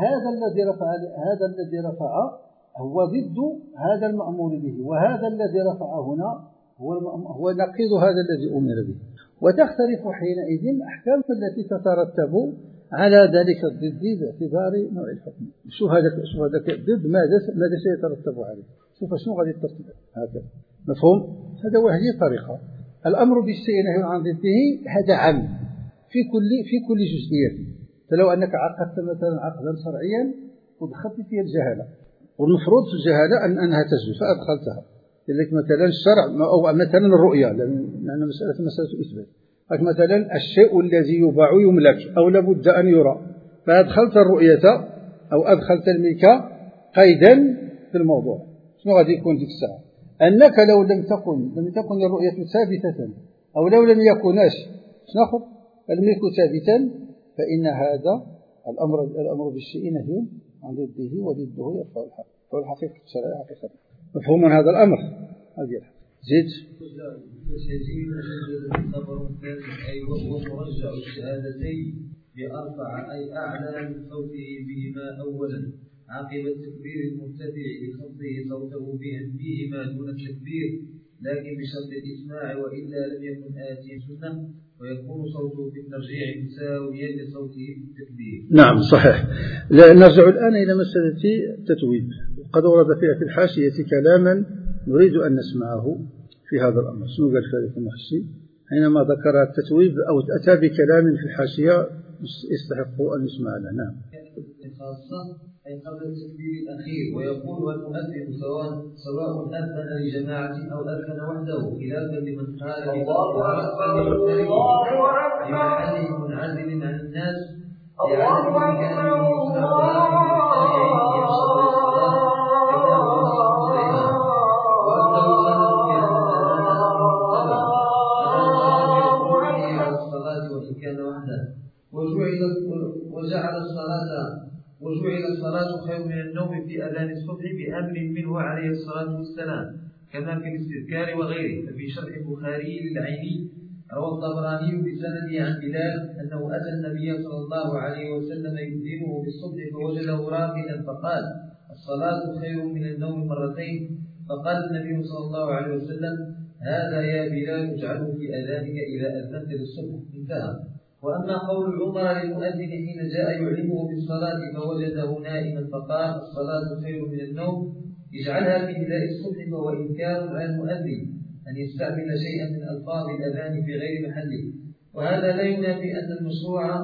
هذا الذي رفع هو ضد هذا المأمور به، وهذا الذي رفع هنا هو نقيض هذا الذي أمر به. وتختلف حينئذ الأحكام التي تترتب على ذلك الضد باعتبار نوع الحكم. شوف هذا الضد ماذا سيترتب عليه، شوف شنو غادي يترتب هكذا. مفهوم؟ هذا هي الطريقة. الأمر بالشيء نهي عن ضده هذا عام في كل جزئية. فلو أنك عقدت مثلا عقدا شرعيا ودخلت فيها الجهالة، والمفروض في الجهالة أنها تجوز فأدخلتها، لك مثلا الشرع أو مثلا الرؤيا، لأن مسألة إثبات. مثلا الشيء الذي يباع يملك أو لابد أن يرى، فأدخلت الرؤية أو أدخلت الملك قيدا في الموضوع. شنو غادي يكون ديك الساعة؟ أنك لو لم تكن الرؤية ثابتة أو لو لم يكناش ناخذ الملك ثابتا، فإن هذا الأمر بالشيء نهي عن ضده، وضده يرفع الحق، والحقيقة الشرعية حقيقة. مفهوم من هذا الأمر؟ هذه الحق. زيد. خبر ثاني أي وهو مرجع الشهادتين بأرفع أي أعلى من صوته بهما أولا عقب التكبير المرتفع لخفضه صوته بهما دون التكبير، لكن بشرط الإسماع، وإلا لم يكن آتي سنة ويكون صوته في الترجيع مساويا لصوته في التكبير. نعم صحيح. نرجع الآن إلى مسألة التتويب، وقد ورد فيها في الحاشية كلاما نريد أن نسمعه في هذا الأمر. شنو قال فارس المحشي حينما ذكر التتويب أو أتى بكلام في الحاشية يستحق أن يسمع له؟ نعم. خاصة أي قبل التكبير الأخير، ويقول المؤذن سواء أذن لجماعة أو أذن وحده، خلافا لمن قال بمحل منعزل عن الناس لعدم إمكانه من أخلاق المتابعين يشرب الصلاة كما هو مسلم وأنه سنة بأن الأذان أمر مطلبا فلا يقول به على الصلاة وإن كان وحده. وجعل الصلاة خير من النوم في أذان الصبح بأمر منه عليه الصلاة والسلام، كما في الاستذكار وغيره. ففي شرح البخاري للعيني روى الطبراني بسنده عن بلال أنه أتى النبي صلى الله عليه وسلم يؤذنه بالصبح فوجده راقدا فقال: الصلاة خير من النوم مرتين. فقال النبي صلى الله عليه وسلم: هذا يا بلال اجعله في أذانك إذا أذنت للصبح. انتهى. وأما قول عمر للمؤذن حين جاء يعلمه بالصلاة فوجده نائما فقال: الصلاة خير من النوم، اجعلها في نداء الصبح، فهو إنكار على المؤذن أن يستعمل شيئا من ألفاظ الأذان في غير محله. وهذا لا ينافي أن المشرع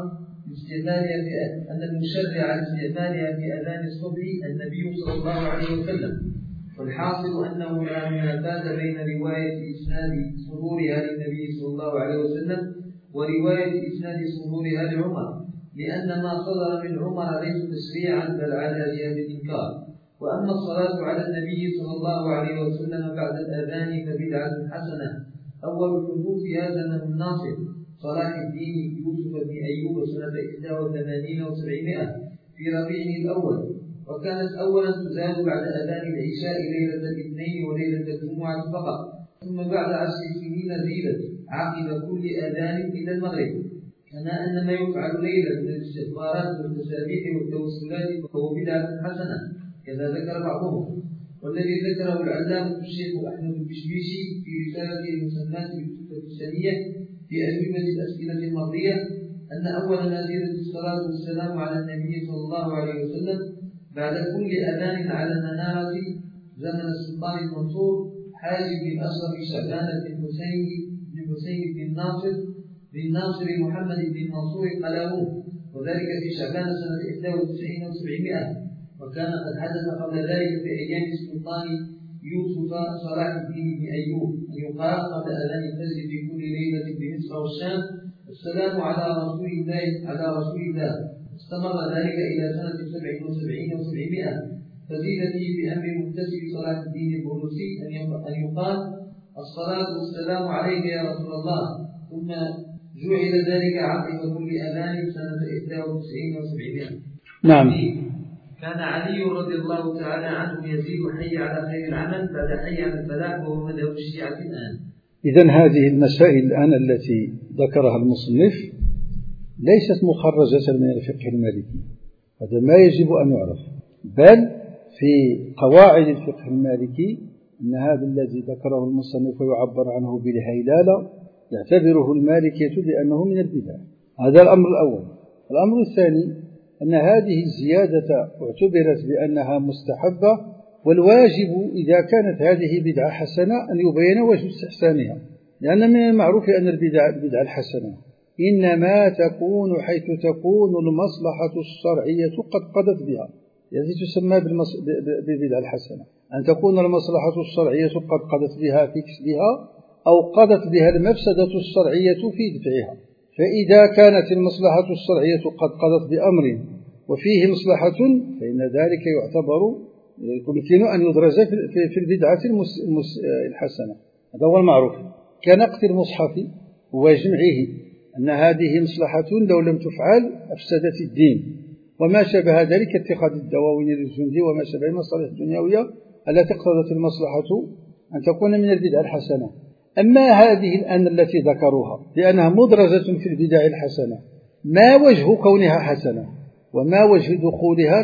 لاستعمالها في أذان الصبح النبي صلى الله عليه وسلم. والحاصل أنه لا منافاة بين رواية إسناد صدورها للنبي صلى الله عليه وسلم ورواية إسناد صدورها لعمر، لأن ما صدر من عمر ليس تشريعا بل على جهة الإنكار. وأما الصلاة على النبي صلى الله عليه وسلم بعد الأذان فبدعة حسنة أول حدوثها زمن الناصر صلاح الدين يوسف بن أيوب سنة 81 و700 في ربيع الأول، وكانت أولا تزال بعد أذان العشاء ليلة الاثنين وليلة الجمعة فقط، ثم بعد 10 سنين زيدت عقب كل أذان إلى المغرب. كما أن ما يفعل ليلة من الاستغفارات والتسابيح والتوسلات فهو بدعة حسنة كذا ذكر بعضهم. والذي ذكره العلامة الشيخ أحمد البشبيشي في رسالته المسماة بالكتب السنية في أجوبة الأسئلة الماضية أن أول ما زيدت الصلاة والسلام على النبي صلى الله عليه وسلم بعد كل أذان على المنارة زمن السلطان المنصور حاجب بن أشرف شعبان بن حسين بن ناصر محمد بن منصور قلاوون، وذلك في شعبان سنة 91 و700. وكان قد حدث قبل ذلك في أيام السلطان يوسف صلاح الدين بن أيوب أن يقال قبل أذان الفجر في كل ليلة بمصر والشام السلام على رسول الله. استمر ذلك إلى سنة 77 و700، فزيد فيه بأمر مكتسب صلاح الدين البرنسي أن يقال الصلاة والسلام عليك يا رسول الله، ثم جعل ذلك عقب كل أذان سنة 91 و700. نعم. كان علي رضي الله تعالى عنه يزيد حي على خير العمل بعد حي على الفلاح، وهو مذهب الشيعة الآن. إذن هذه المسائل الآن التي ذكرها المصنف ليست مخرجة من الفقه المالكي، هذا ما يجب أن يعرف، بل في قواعد الفقه المالكي أن هذا الذي ذكره المصنف ويعبر عنه بالهيلالة يعتبره المالكية بأنه من البدع. هذا الأمر الأول. الأمر الثاني أن هذه الزيادة اعتبرت بأنها مستحبة، والواجب إذا كانت هذه بدعة حسنة أن يبين وجه استحسانها، لأن من المعروف أن البدعة الحسنة إنما تكون حيث تكون المصلحة الشرعية قد قضت بها، التي تسمى بالبدعة الحسنة أن تكون المصلحة الشرعية قد قضت بها في كسبها أو قضت بها المفسدة الشرعية في دفعها. فإذا كانت المصلحة الشرعية قد قضت بأمر وفيه مصلحة فإن ذلك يعتبر يمكن أن يدرج في البدعة الحسنة. هذا هو المعروف. كنقد المصحف وجمعه أن هذه مصلحة لو لم تفعل أفسدت الدين، وما شابه ذلك اتخاذ الدواوين للجندي وما شابه المصالح الدنيوية التي اقتضت المصلحة أن تكون من البدعة الحسنة. أما هذه الآن التي ذكروها لأنها مدرجة في البدع الحسنة، ما وجه كونها حسنة وما وجه دخولها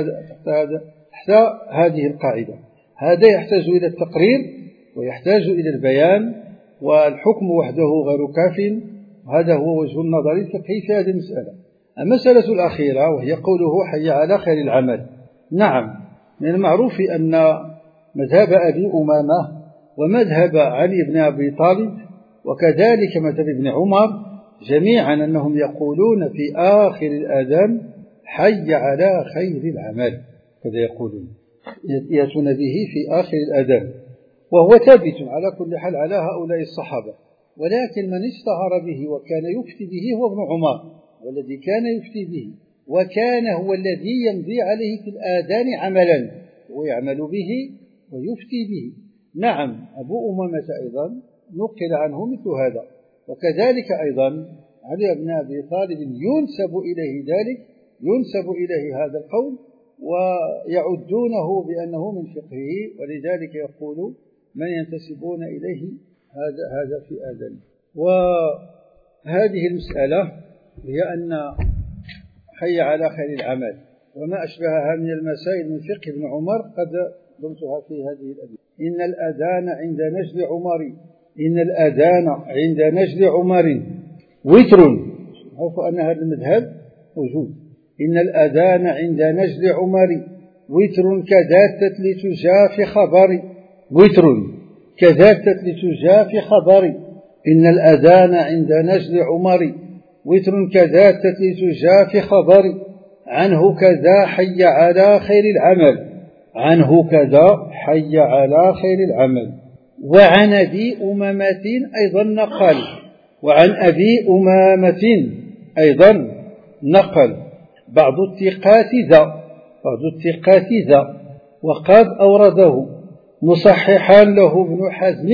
تحت هذه القاعدة؟ هذا يحتاج إلى التقرير ويحتاج إلى البيان، والحكم وحده غير كاف. هذا هو وجه النظر الفقهي في هذه المسألة. المسألة الأخيرة وهي قوله حي على خير العمل. نعم، من المعروف أن مذهب أبي أمامة ومذهب علي بن أبي طالب وكذلك مذهب ابن عمر جميعا أنهم يقولون في آخر الأذان حي على خير العمل، كذا يقولون يأتون به في آخر الأذان، وهو ثابت على كل حال على هؤلاء الصحابة. ولكن من اشتهر به وكان يفتي به هو ابن عمر، والذي كان يفتي به وكان هو الذي يمضي عليه في الآذان عملا ويعمل به ويفتي به. نعم، أبو أمامة أيضا نقل عنه مثل هذا، وكذلك أيضا علي بن أبي طالب ينسب إليه هذا القول ويعدونه بأنه من فقهه، ولذلك يقول من ينتسبون إليه هذا في آذانه. وهذه المسألة هي أن حي على خير العمل وما أشبهها من المسائل من فقه ابن عمر قد ضمتها في هذه الأبيات. إن الأذان عند نجل عمر وتر، عرفوا أن هذا المذهب موجود. إن الأذان عند نجل عمر وتر كداتة لتجافي خبري وتر كداتة لتجافي خبري إن الأذان عند نجل عمري وتر كداتة لتجافي خبري عنه كذا حي على خير العمل عنه كذا حي على خير العمل وعن أبي أمامة أيضا نقل وعن أبي أمامة أيضا نقل بعض الثقات ذا وقد أورده مصححا له ابن حزم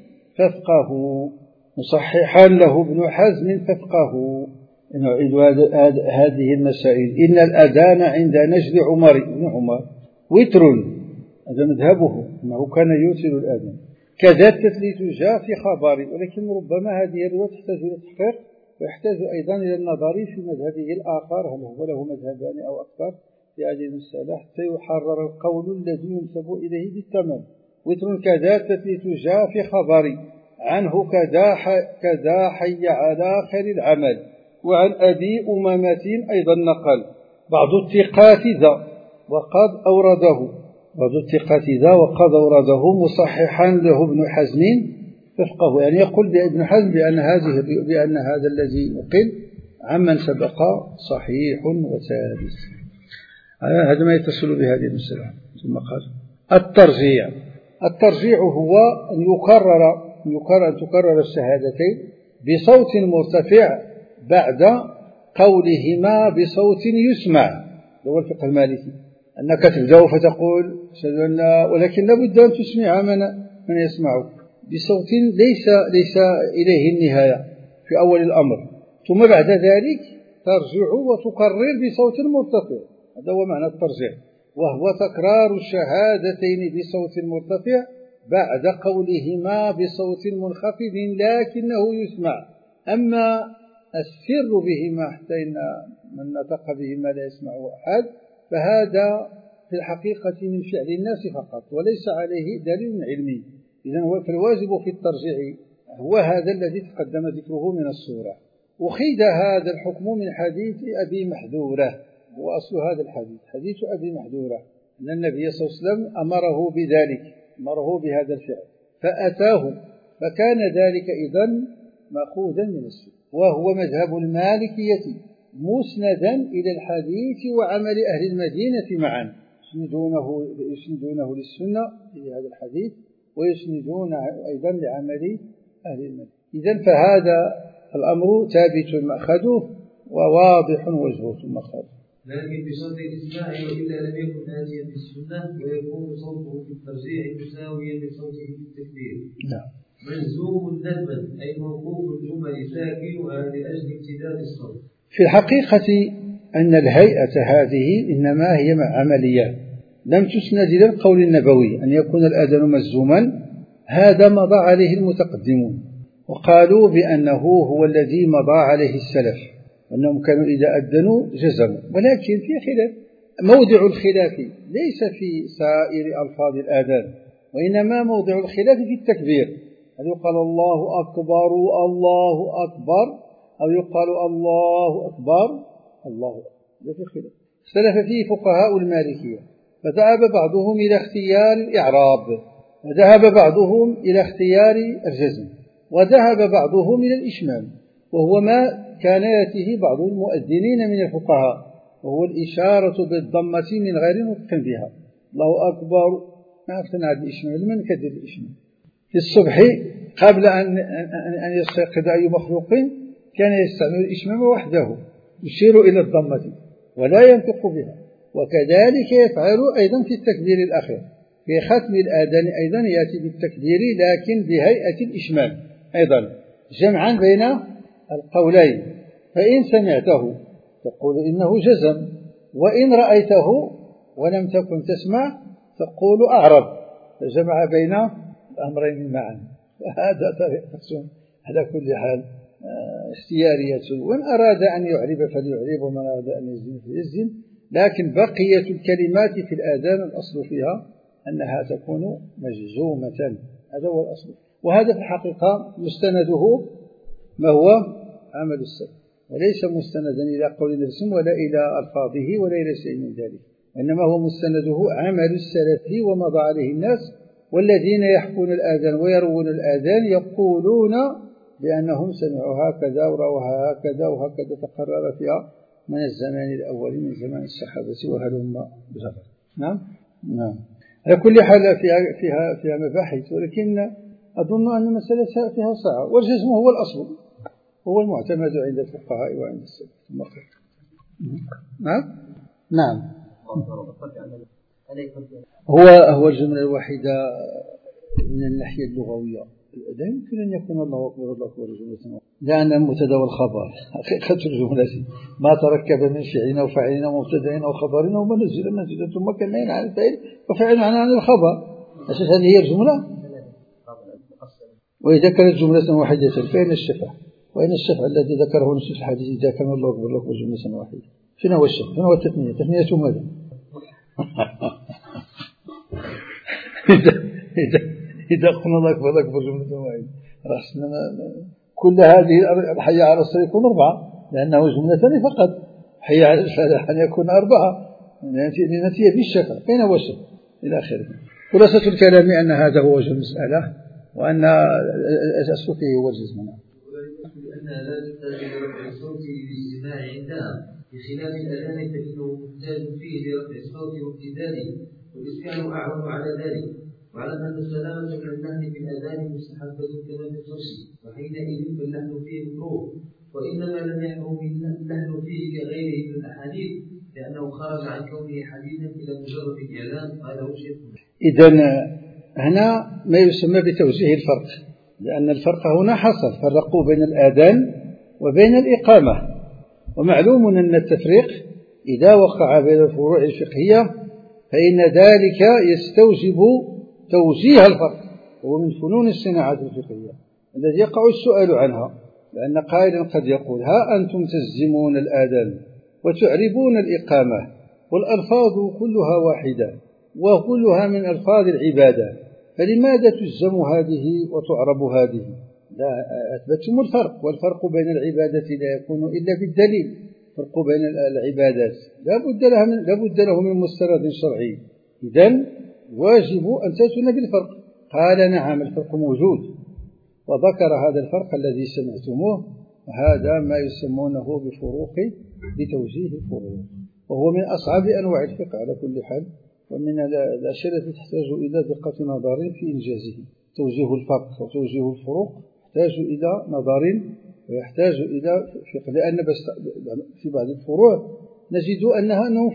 ففقه نعيد هذه المسائل إن الأذان عند نجل بن عمر وتر هذا مذهبه أنه كان يوتر الأذان كذا لتجافي خبري ولكن ربما هذه الرواية تحتاج إلى تحقيق ويحتاج أيضا إلى النظر في مذهبه الآخر هل هو له مذهبان أو أكثر في هذه المسألة حتى يحرر القول الذي ينسب إليه بالتمام وتر كذا لتجافي خبري عنه كذا حي على خير العمل وعن أبي أمامة أيضا نقل بعض الثقات ذا وقد أورده مصححا له ابن حزم ففقه يعني يقول ابن حزم بأن هذا الذي نقل عمن سبق صحيح وثابت هذا ما يتصل بهذه المسألة ثم قال الترجيع هو أن تكرر الشهادتين بصوت مرتفع بعد قولهما بصوت يسمع هو الفقه المالكي أنك تبدأ فتقول أشهد أن لا ولكن لابد أن تسمع من يسمعك بصوت ليس إليه النهاية في أول الأمر ثم بعد ذلك ترجع وتكرر بصوت مرتفع هذا هو معنى الترجيع وهو تكرار الشهادتين بصوت مرتفع بعد قولهما بصوت منخفض لكنه يسمع أما السر بهما حتى إن من نطق بهما لا يسمعه أحد فهذا في الحقيقة من فعل الناس فقط وليس عليه دليل علمي إذن هو فالواجب في الترجيع هو هذا الذي تقدم ذكره من السورة أخذ هذا الحكم من حديث أبي محذورة هو أصل هذا الحديث حديث أبي محذورة أن النبي صلى الله عليه وسلم أمره بذلك أمره بهذا الفعل فأتاه فكان ذلك إذن مأخوذا من السورة وهو مذهب المالكية مسندا إلى الحديث وعمل أهل المدينة معا يسندونه للسنة في هذا الحديث ويسندونه أيضا لعمل أهل المدينة إذن فهذا الأمر ثابت مأخذه وواضح وجهه ثم أخذه لكن بشرط الإسماع وإلا لم يكن آتيا بالسنة ويكون صوته في الترجيع مساويا لصوته في التكبير مجزوم ندبا أي موقوف الجمل ساكنها لأجل امتداد الصوت في الحقيقة أن الهيئة هذه إنما هي عمليات لم تسند إلى القول النبوي أن يكون الأذان مجزوما هذا مضى عليه المتقدمون وقالوا بأنه هو الذي مضى عليه السلف وأنهم كانوا إذا أذنوا جزموا ولكن في خلاف موضع الخلاف ليس في سائر ألفاظ الآذان وإنما موضع الخلاف في التكبير هل يقال الله أكبر أو يقال الله أكبر لا في خلاف اختلف فيه فقهاء المالكية فذهب بعضهم إلى اختيار الإعراب وذهب بعضهم إلى اختيار الجزم وذهب بعضهم إلى الإشمام وهو ما كان يأتيه بعض المؤذنين من الفقهاء وهو الإشارة بالضمة من غير نطق بها الله أكبر ما أفتنى بالإشمام لمن كذب الإشمام في الصبح قبل أن يستيقظ أي مخلوق كان يستعمل الإشمام وحده يشير إلى الضمة ولا ينطق بها وكذلك يفعل أيضا في التكبير الأخير في ختم الآذان أيضا يأتي بالتكبير لكن بهيئة الإشمام أيضا جمعا بين القولين فإن سمعته تقول إنه جزم وإن رأيته ولم تكن تسمع تقول أعرب فجمع بين الأمرين معا هذا طريقة على كل حال اختيارية وإن أراد أن يعرب فليعرب ومن أراد أن يزن فليزن لكن بقية الكلمات في الآذان الأصل فيها أنها تكون مجزومة هذا هو الأصل وهذا في الحقيقة مستنده ما هو عمل السلف وليس مستندا إلى قول الرسم ولا إلى ألفاظه ولا إلى شيء من ذلك وإنما هو مستنده عمل السلف ومضى عليه الناس، والذين يحكون الآذان ويروون الآذان يقولون بأنهم سمعوا هكذا ورأوها هكذا وهكذا تقرر فيها من الزمان الأول من زمان الصحابة وهلم بجبر. نعم. على كل حال فيها مباحث، ولكن أظن أن المسألة فيها صعبة، والجزم هو الأصل، هو المعتمد عند الفقهاء وعند السلف. نعم. هو الجملة الواحدة من الناحية اللغوية لا يمكن أن يكون الله أكبر الله أكبر جملة، لأن مبتدا والخبر حقيقة الجملة ما تركب من فعل وفاعل ومبتدا أو خبر وما نزل منزلة ثم كان عن الفاعل وفعل عن الخبر. أساسا هي الجملة، وإذا كانت جملة واحدة فإن الشفع، وإن الشفع الذي ذكره نص الحديث إذا كان الله أكبر الله أكبر جملة واحدة. فين هو الشفع؟ فين هو التثنية؟ تثنية ماذا؟ إذا قلنا الله أكبر أكبر جملة واحدة رأسنا كل هذه الحي على الصلاة يكون 4 لأنه جملتان فقط. حي على الفلاح أن يكون 4 لنتي بالشفع. أين هو الشفع؟ إلى آخره. خلاصة الكلام أن هذا هو وجه المسألة، وأن الأساس فيه هو الجزم. لأنها لا تحتاج إلى رفع الصوت للاجتماع عندها، بخلاف الأذان فإنه محتاج فيه لرفع الصوت وابتدائه، والإسكان أعون على ذلك. واعلم أن السلامة من اللحن في الأذان مستحبة كما في الفرش، وحينئذ فاللحن فيه مكروه، وإنما لم يحرم اللحن فيه كغيره من الأحاديث لأنه خرج عن كونه حديثا إلى مجرد الإعلان. قاله شيخنا. إذن هنا ما يسمى بتوجيه الفرق، لأن الفرق هنا حصل، فرقوا بين الآذان وبين الإقامة، ومعلوم أن التفريق إذا وقع بين الفروع الفقهية فإن ذلك يستوجب توجيه الفرق، وهو من فنون الصناعة الفقهية الذي يقع السؤال عنها، لأن قائلا قد يقول ها أنتم تجزمون الآذان وتعربون الإقامة والألفاظ كلها واحدة وكلها من ألفاظ العبادة، فلماذا تجزم هذه وتعرب هذه؟ لا، أثبتم الفرق، والفرق بين العبادة لا يكون إلا بالدليل. الفرق بين العبادات لا بد له من مستند شرعي، إذن واجب أن تأتون بالفرق. قال نعم الفرق موجود، وذكر هذا الفرق الذي سمعتموه، وهذا ما يسمونه بتوجيه الفروق، وهو من أصعب أنواع الفقه على كل حال، ومن الأشياء التي تحتاج إلى دقة نظر في إنجازه. توجيه الفرق وتوجيه الفروق يحتاج إلى نظر ويحتاج إلى فقه، لأن في بعض الفروع نجد أنه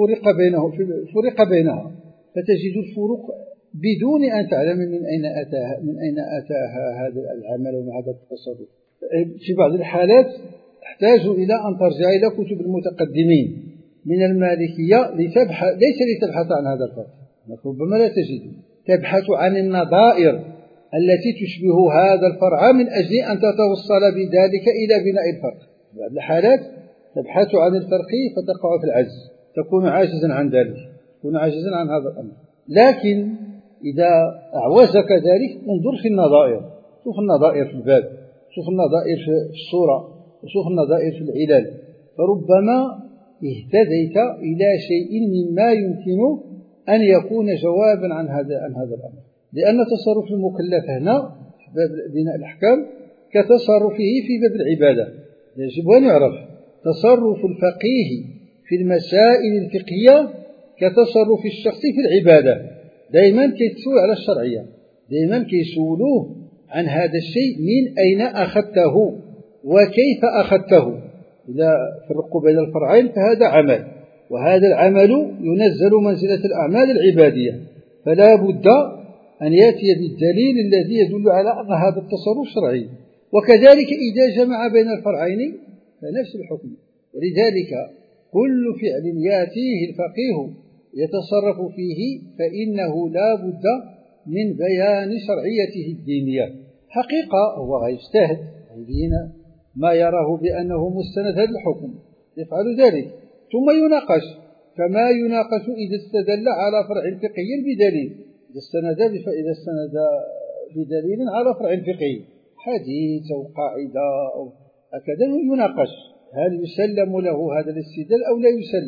فرق بينها، فتجد الفروق بدون أن تعلم من أين أتاها هذا العمل وهذا التصرف. في بعض الحالات تحتاج إلى أن ترجع إلى كتب المتقدمين من المالكية ليس لتبحث عن هذا الفرق، ربما لا تجد، تبحث عن النظائر التي تشبه هذا الفرع من أجل أن تتوصل بذلك إلى بناء الفرق. في بعض الحالات تبحث عن الفرق فتقع في العجز، تكون عاجزا عن ذلك، تكون عاجزا عن هذا الأمر. لكن إذا أعوزك ذلك انظر في النظائر، شوف النظائر في الباب، شوف النظائر في الصورة، وشوف النظائر في العلل، فربما اهتديت إلى شيء مما يمكن أن يكون جوابا عن هذا الأمر. لأن تصرف المكلف هنا في باب بناء الأحكام كتصرفه في باب العبادة، يجب أن يعرف تصرف الفقيه في المسائل الفقهية كتصرف الشخص في العبادة. دائما كيتسول على الشرعية، دائما كيسولوه عن هذا الشيء من أين أخذته وكيف أخذته. إذا فرقوا بين الفرعين فهذا عمل، وهذا العمل ينزل منزلة الأعمال العبادية، فلا بد أن يأتي بالدليل الذي يدل على أن هذا التصرف شرعي. وكذلك إذا جمع بين الفرعين فنفس الحكم. ولذلك كل فعل يأتيه الفقيه يتصرف فيه فإنه لا بد من بيان شرعيته الدينية. حقيقة هو يجتهد يبين ما يراه بأنه مستند للحكم، يفعل ذلك ثم يناقش، كما يناقش إذا استدل على فرع فقهي بدليل، إذا استند بدليل على فرع فقهي حديث أو قاعدة أو هكذا يناقش، هل يسلم له هذا الاستدلال أو لا يسلم.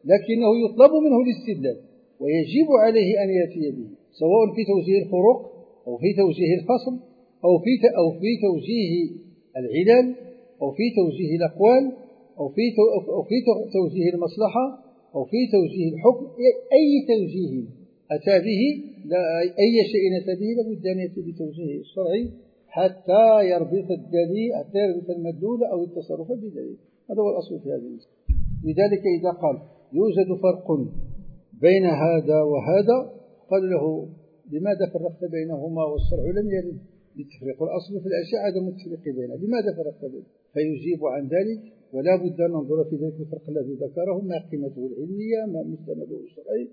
لكنه يطلب منه الاستدلال ويجب عليه أن يأتي به، سواء في توجيه الفروق أو في توجيه الفصل أو في توجيه العلل أو في توجيه الأقوال أو في توجيه المصلحة أو في توجيه الحكم. أي توجيه أتى به، أي شيء أتى به لابد أن يأتي بتوجيه الشرعي حتى يربط الدليل، حتى يربط المدلول أو التصرف بالدليل. هذا هو الأصل في هذه المسألة. لذلك إذا قال يوجد فرق بين هذا وهذا، قال له لماذا فرقت بينهما والشرع لم يرد بالتفريق، والأصل في الأشياء عدم التفريق بينها، لماذا فرقت بينها؟ فيجيب عن ذلك، ولا بد أن ننظر في ذلك الفرق الذي ذكره ما قيمته العلمية، ما مستنده الشرعي،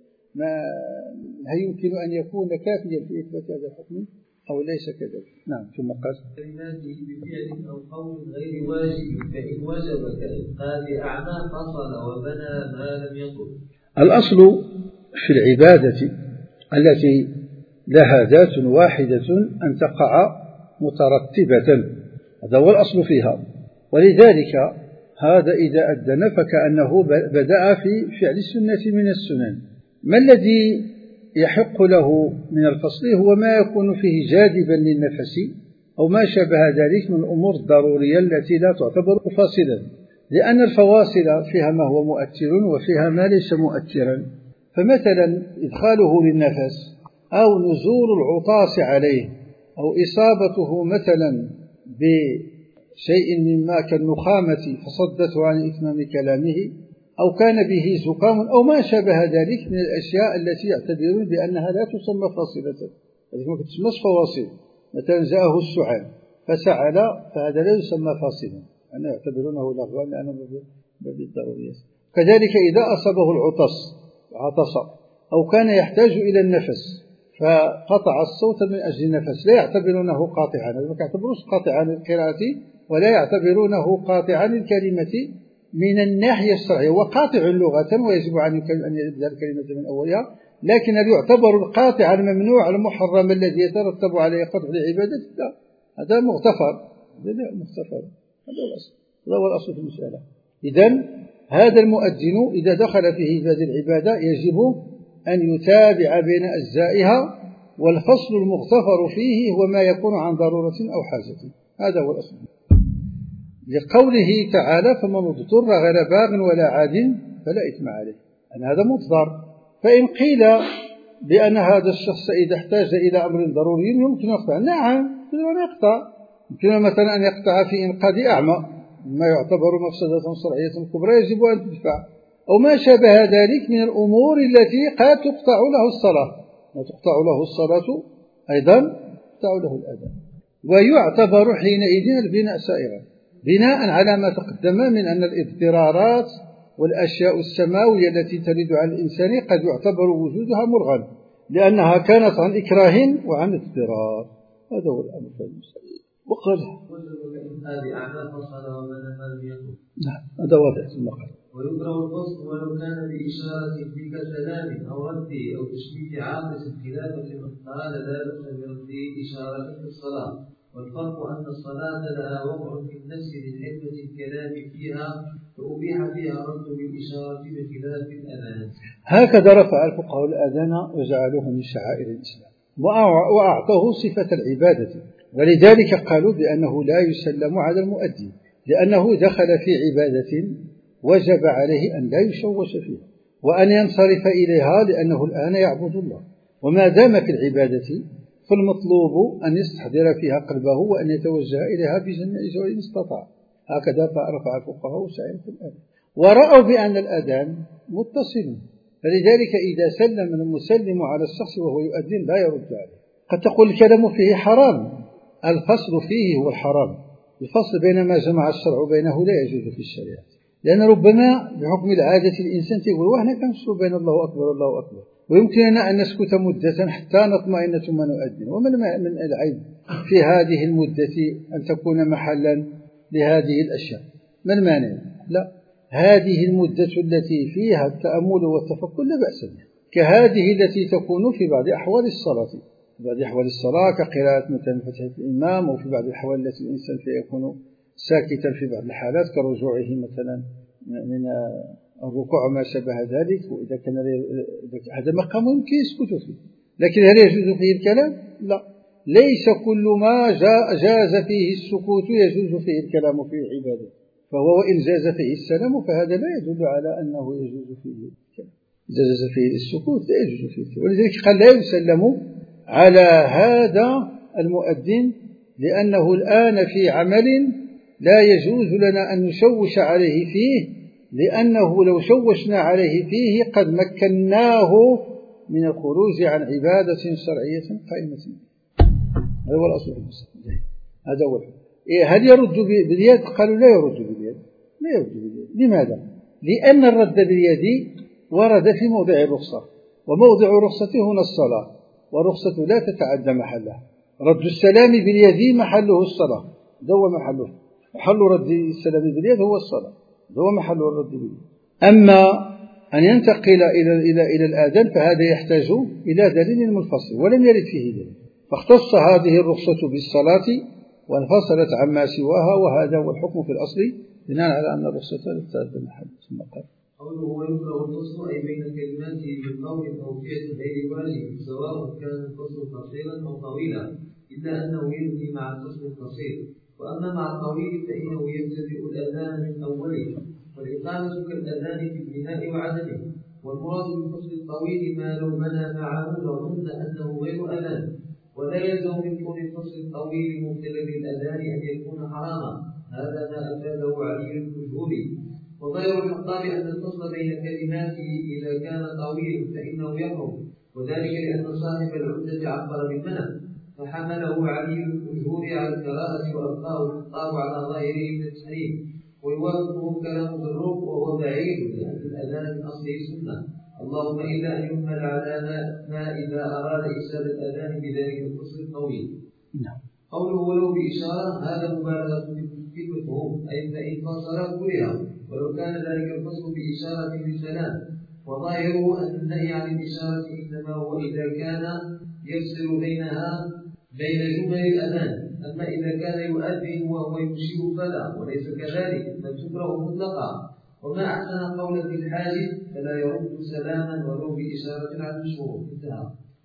هل يمكن أن يكون كافيا في إثبات هذا الحكم أو ليس كذلك. نعم. ثم قال كلماته بفعل أو قول غير واجب، فإن وجب كإنقاذ أعمى فصل وبنى ما لم يطل. الأصل في العبادة التي لها ذات واحدة أن تقع مترتبة، هذا هو الأصل فيها. ولذلك هذا إذا أذن فكأنه بدأ في فعل السنة من السنن. ما الذي يحق له من الفصل هو ما يكون فيه جاذبا للنفس أو ما شابه ذلك من الأمور الضرورية التي لا تعتبر فاصلا، لأن الفواصل فيها ما هو مؤثر وفيها ما ليس مؤثرا. فمثلا إدخاله للنفس أو نزول العطاس عليه أو إصابته مثلا بشيء مما كالنخامة فصدته عن إتمام كلامه، أو كان به زكام أو ما شابه ذلك من الأشياء التي يعتبرون بأنها لا تسمى فاصلة، هذه ما تسمىش فواصل. مثلا جاءه السعال فسعل، فهذا لا يسمى فاصلا، أنا يعتبرونه لغوا لأنه بالضروريات. كذلك إذا أصابه عطس أو كان يحتاج إلى النفس فقطع الصوت من أجل النفس، لا يعتبرونه قاطعا، ما يعتبروش قاطعا للقراءة ولا يعتبرونه قاطعا للكلمة من الناحية الشرعية. وقاطع لغة ويجب أن يبدأ الكلمة من أولها، لكن هل يعتبر القاطع الممنوع المحرم الذي يترتب عليه قطع العبادة؟ لا، هذا مغتفر، هذا هو الأصل في المسألة. إذن هذا المؤذن إذا دخل في هذه العبادة يجب أن يتابع بين أجزائها، والفصل المغتفر فيه هو ما يكون عن ضرورة أو حاجة، هذا هو الأصل. لقوله تعالى فمن اضطر غير باغ ولا عاد فلا إثم عليه، أن هذا مضطر. فإن قيل بأن هذا الشخص إذا احتاج إلى أمر ضروري يمكن يقطع، نعم يمكن أن يقطع، يمكن مثلا أن يقطع في إنقاذ أعمى ما يعتبر مفسدة شرعية كبرى يجب أن تدفع، أو ما شابه ذلك من الأمور التي قد تقطع له الصلاة، وتقطع له الصلاة أيضا تقطع له الأذان، ويعتبر حينئذ البناء سائغا، بناء على ما تقدم من أن الاضطرارات والأشياء السماوية التي ترد على الإنسان قد يعتبر وجودها مرغا لأنها كانت عن إكراه وعن اضطرار. هذا هو الأمر في المسألة. وقال هذا واضح في المقال. ويكره الفصل ولو كان بإشارة تلك الكلام أو رده أو تشبيه عاطس خلافا لمن قال لا بأس برد إشارة في الصلاة، والفرق أن الصلاة لها وقع في النفس لحكمة الكلام فيها، فأبيح فيها رد بالإشارة بخلاف الأذان. هكذا رفع الفقهاء الأذان وجعلوه من شعائر الإسلام وأعطوه صفة العبادة، ولذلك قالوا بأنه لا يسلم على المؤذن لأنه دخل في عبادة وجب عليه أن لا يشوش فيها وأن ينصرف إليها لأنه الآن يعبد الله، وما دام في العبادة فالمطلوب أن يستحضر فيها قلبه وأن يتوجه إليها بجميع جوانب استطاع. هكذا رفع الفقهاء شعائر الأذان، ورأوا بأن الأذان متصل، فلذلك إذا سلم المسلم على الشخص وهو يؤذن لا يرد عليه. قد تقول الكلام فيه حرام، الفصل فيه هو الحرام، الفصل بين ما جمع الشرع بينه لا يجوز في الشريعة، لأن ربما بحكم العادة الإنسان تقول وهنا كنفصل بين الله أكبر الله أكبر، ويمكننا أن نسكت مدة حتى نطمئن ثم نؤذن. ومن العيب في هذه المدة أن تكون محلا لهذه الأشياء؟ ما المانع؟ لا، هذه المدة التي فيها التأمل والتفكر لا بأس بها، كهذه التي تكون في بعض أحوال الصلاة، في بعض أحوال الصلاة كقراءة مثلا فتحة الإمام، أو في بعض الأحوال التي الإنسان فيكون ساكتا في بعض الحالات كرجوعه مثلا من الركوع ما شابه ذلك، وإذا كان هذا مقام يمكن يسكت فيه، لكن هل يجوز فيه الكلام؟ لا، ليس كل ما جاز فيه السكوت يجوز فيه الكلام في عبادة، فهو وإن جاز فيه السلام فهذا لا يدل على أنه يجوز فيه الكلام. إذا جاز فيه السكوت لا يجوز فيه الكلام، ولذلك قال لا يسلم على هذا المؤذن، لأنه الآن في عمل لا يجوز لنا أن نشوش عليه فيه، لأنه لو شوشنا عليه فيه قد مكناه من الخروج عن عبادة شرعية قائمة. هذا هو الأصل في المسألة، هذا هو الحكم. هل يرد باليد؟ قالوا لا يرد باليد، لا يرد باليد. لماذا؟ لأن الرد باليد ورد في موضع الرخصة، وموضع الرخصة هنا الصلاة، والرخصة لا تتعدى محلها. رد السلام باليد محله الصلاة، ده هو محله، محل رد السلام باليد هو الصلاة، ده هو محل الرد باليد. أما أن ينتقل إلى الآذان فهذا يحتاج إلى دليل منفصل، ولم يرد فيه دليل، فاختص هذه الرخصة بالصلاة وانفصلت عما سواها، وهذا هو الحكم في الأصل بناء على أن الرخصة لا تتعدى محل. ثم قال قوله ويكره الفصل أي بين كلماته من قول أو فعل غير واجب، سواء كان الفصل قصيرا أو طويلا، إلا أنه ينهي مع الفصل القصير، وأما مع الطويل فإنه يبتدئ الأذان من أوله، والإقامة كالأذان في البناء وعدمه، والمراد بالفصل الطويل ما لو بنى معه وظن أنه غير أذان، ولا يلزم من كون الفصل الطويل مبتدأ الأذان أن يكون حراما، هذا ما أفاده علي الجمهوري. وغير الخطاب أن الفصل بين كلماته إذا كان طويل فإنه يحرم، وذلك لأن صاحب العدة عبر بالمنع، فحمله علي الجمهور على الكراهة وأبقاه الخطاب على ظاهره من التحريم، ويوافقه كلام الروح وهو بعيد، لأن الأذان من أصله سنة، اللهم إلا أن يحمل على ما إذا أراد إرسال الأذان بذلك الفصل الطويل. قوله ولو بإشارة هذا مبالغة في المفهوم، أي فإن فصل كلها، ولو كان ذلك الفصل بإشارة بسلام، وظاهره أن النهي عن الإشارة إنما هو إذا كان يفصل بين جمل الأذان، أما إذا كان يؤذن وهو يشير فلا، وليس كذلك بل تكره مطلقا. وما أحسن قول ابن الحاجب فلا يرد سلاما ولو بإشارة عن الشهور. انتهى.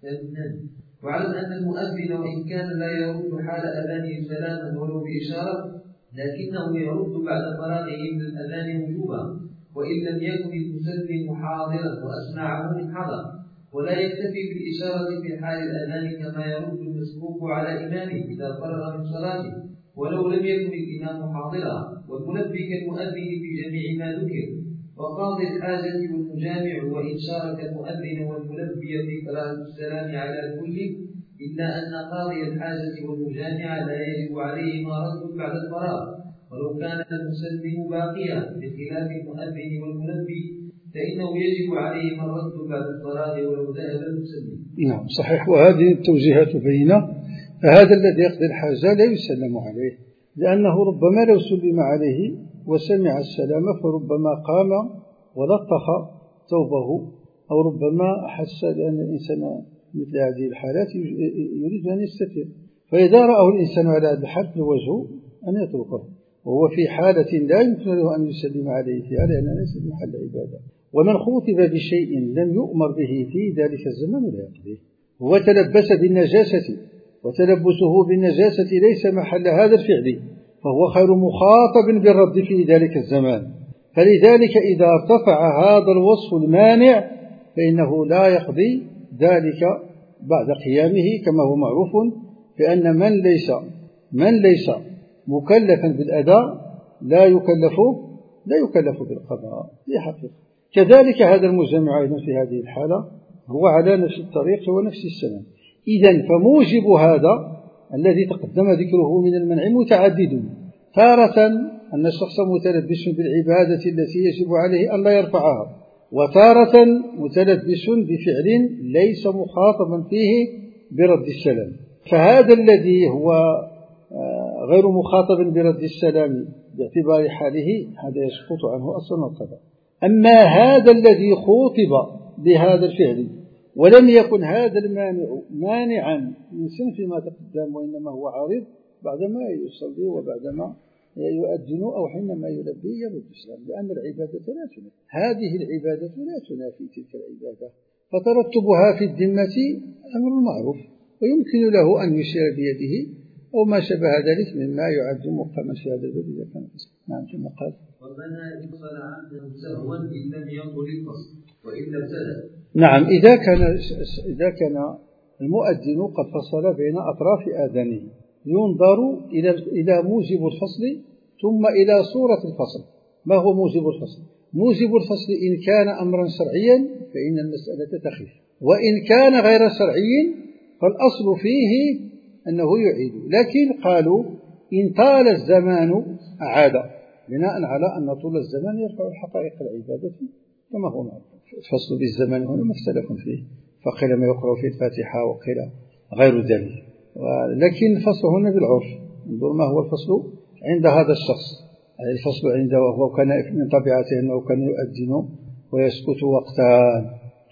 وعلم أن المؤذن وإن كان لا يرد حال أذانه سلاما ولو بإشارة، لكنه يرد بعد فراغه من الأذان وجوبا، وإن لم يكن المسلم حاضرا وأسمعه من حضر، ولا يكتفي بالإشارة في حال الأذان كما يرد المسبوق على إمامه إذا فرغ من صلاته ولو لم يكن الإمام حاضرا، والملبي كالمؤذن في جميع ما ذكر، وقاضي الحاجة والمجامع وإن شارك المؤذن والملبي في قراءة السلام على الكل، إلا أن قاضي الحاجة والمجامع لا يجب عليهما رد بعد الفراغ، ولو كان المسلم باقيا بخلاف المؤذن والملبي فإنه يجب عليهما الرد بعد الفراغ ولو ذهب المسلم. نعم صحيح. وهذه التوجيهات بينة، فهذا الذي يقضي الحاجة لا يسلم عليه، لأنه ربما لو سلم عليه وسمع السلام فربما قام ولطخ ثوبه، أو ربما أحس لأن الإنسان مثل هذه الحالات يريد أن يستتر، فإذا رأه الإنسان على هذا الحال فوجهه أن يتركه، وهو في حالة لا يمكن له أن يسلم عليه فيها لأنه ليس محل عبادة. ومن خوطب بشيء لم يؤمر به في ذلك الزمان لا يقضيه، هو تلبس بالنجاسة، وتلبسه بالنجاسة ليس محل هذا الفعل، فهو خير مخاطب بالرد في ذلك الزمان. فلذلك إذا ارتفع هذا الوصف المانع فإنه لا يقضي ذلك بعد قيامه، كما هو معروف بأن من ليس مكلفا بالأداء لا يكلف بالقضاء بحقيقة. كذلك هذا المجامع أيضا في هذه الحالة هو على نفس الطريق ونفس السلام. إذن فموجب هذا الذي تقدم ذكره من المنع متعدد، تارة أن الشخص متلبس بالعبادة التي يجب عليه أن لا يرفعها، وتارة متلبس بفعل ليس مخاطبا فيه برد السلام، فهذا الذي هو غير مخاطب برد السلام باعتبار حاله هذا يسقط عنه أصلا القضاء. أما هذا الذي خوطب بهذا الفعل ولم يكن هذا المانع مانعا من صنف ما تقدم، وإنما هو عارض بعدما يصلي وبعدما يؤذن أو حينما يلبي يرد السلام، لأن العبادة لا تنافي هذه العبادة، لا تنافي تلك العبادة، فترتبها في الذمة أمر معروف، ويمكن له أن يشير بيده أو ما شبه ذلك مما يعد مقاما في هذا الباب إذا كان فصل. نعم ثم قال ومنع إفصل عنه سهوا إن لم ينقل الفصل وإلا ابتدأ. نعم إذا كان المؤذن قد فصل بين أطراف آذانه ينظر إلى موجب الفصل ثم إلى صورة الفصل. ما هو موجب الفصل؟ موجب الفصل إن كان أمرا شرعيا فإن المسألة تخف، وإن كان غير شرعي فالأصل فيه أنه يعيد، لكن قالوا إن طال الزمان أعاد، بناء على أن طول الزمان يرفع حقائق العبادة كما هو معروف. الفصل بالزمان هنا مختلف فيه، فقيل ما يقرأ في الفاتحة وقيل غير ذلك، لكن الفصل هنا بالعرف، انظر ما هو الفصل عند هذا الشخص. الفصل عنده وهو كان من طبيعته أنه كان يؤذن ويسكت وقتان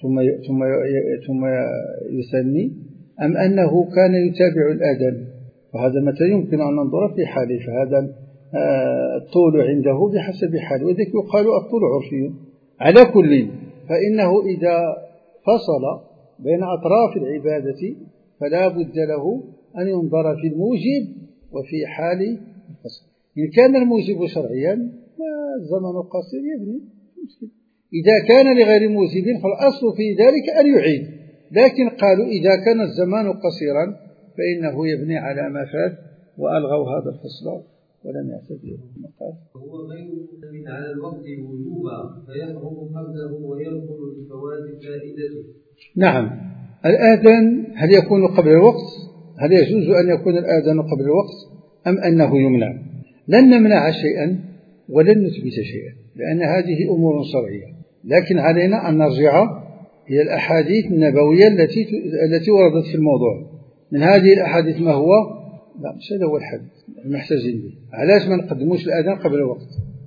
ثم يثني، أم أنه كان يتابع الأذان، فهذا متى يمكن أن ننظر في حاله، فهذا الطول عنده بحسب حاله، وذلك يقال الطول عرفي. على كل فإنه إذا فصل بين أطراف العبادة فلا بد له أن ينظر في الموجب وفي حال الفصل. إن كان الموجب شرعيا فالزمن قصير يبني مشكلة، إذا كان لغير موجب فالأصل في ذلك أن يعيد، لكن قالوا إذا كان الزمان قصيرا فإنه يبني على ما فات، وألغوا هذا الفصل ولم يعتبره المقال. هو غير من على الوقت وجوبا فيحرم قبله ويدخل لفوات فائدته. نعم، الآذان هل يكون قبل الوقت؟ هل يجوز أن يكون الآذان قبل الوقت أم أنه يمنع؟ لن نمنع شيئا ولن نثبت شيئا، لأن هذه أمور شرعية، لكن علينا أن نرجع إلى الأحاديث النبوية التي وردت في الموضوع. من هذه الأحاديث ما هو؟ لا مش هذا هو الحديث المحتاجين به. علاش ما نقدموش الآذان قبل الوقت؟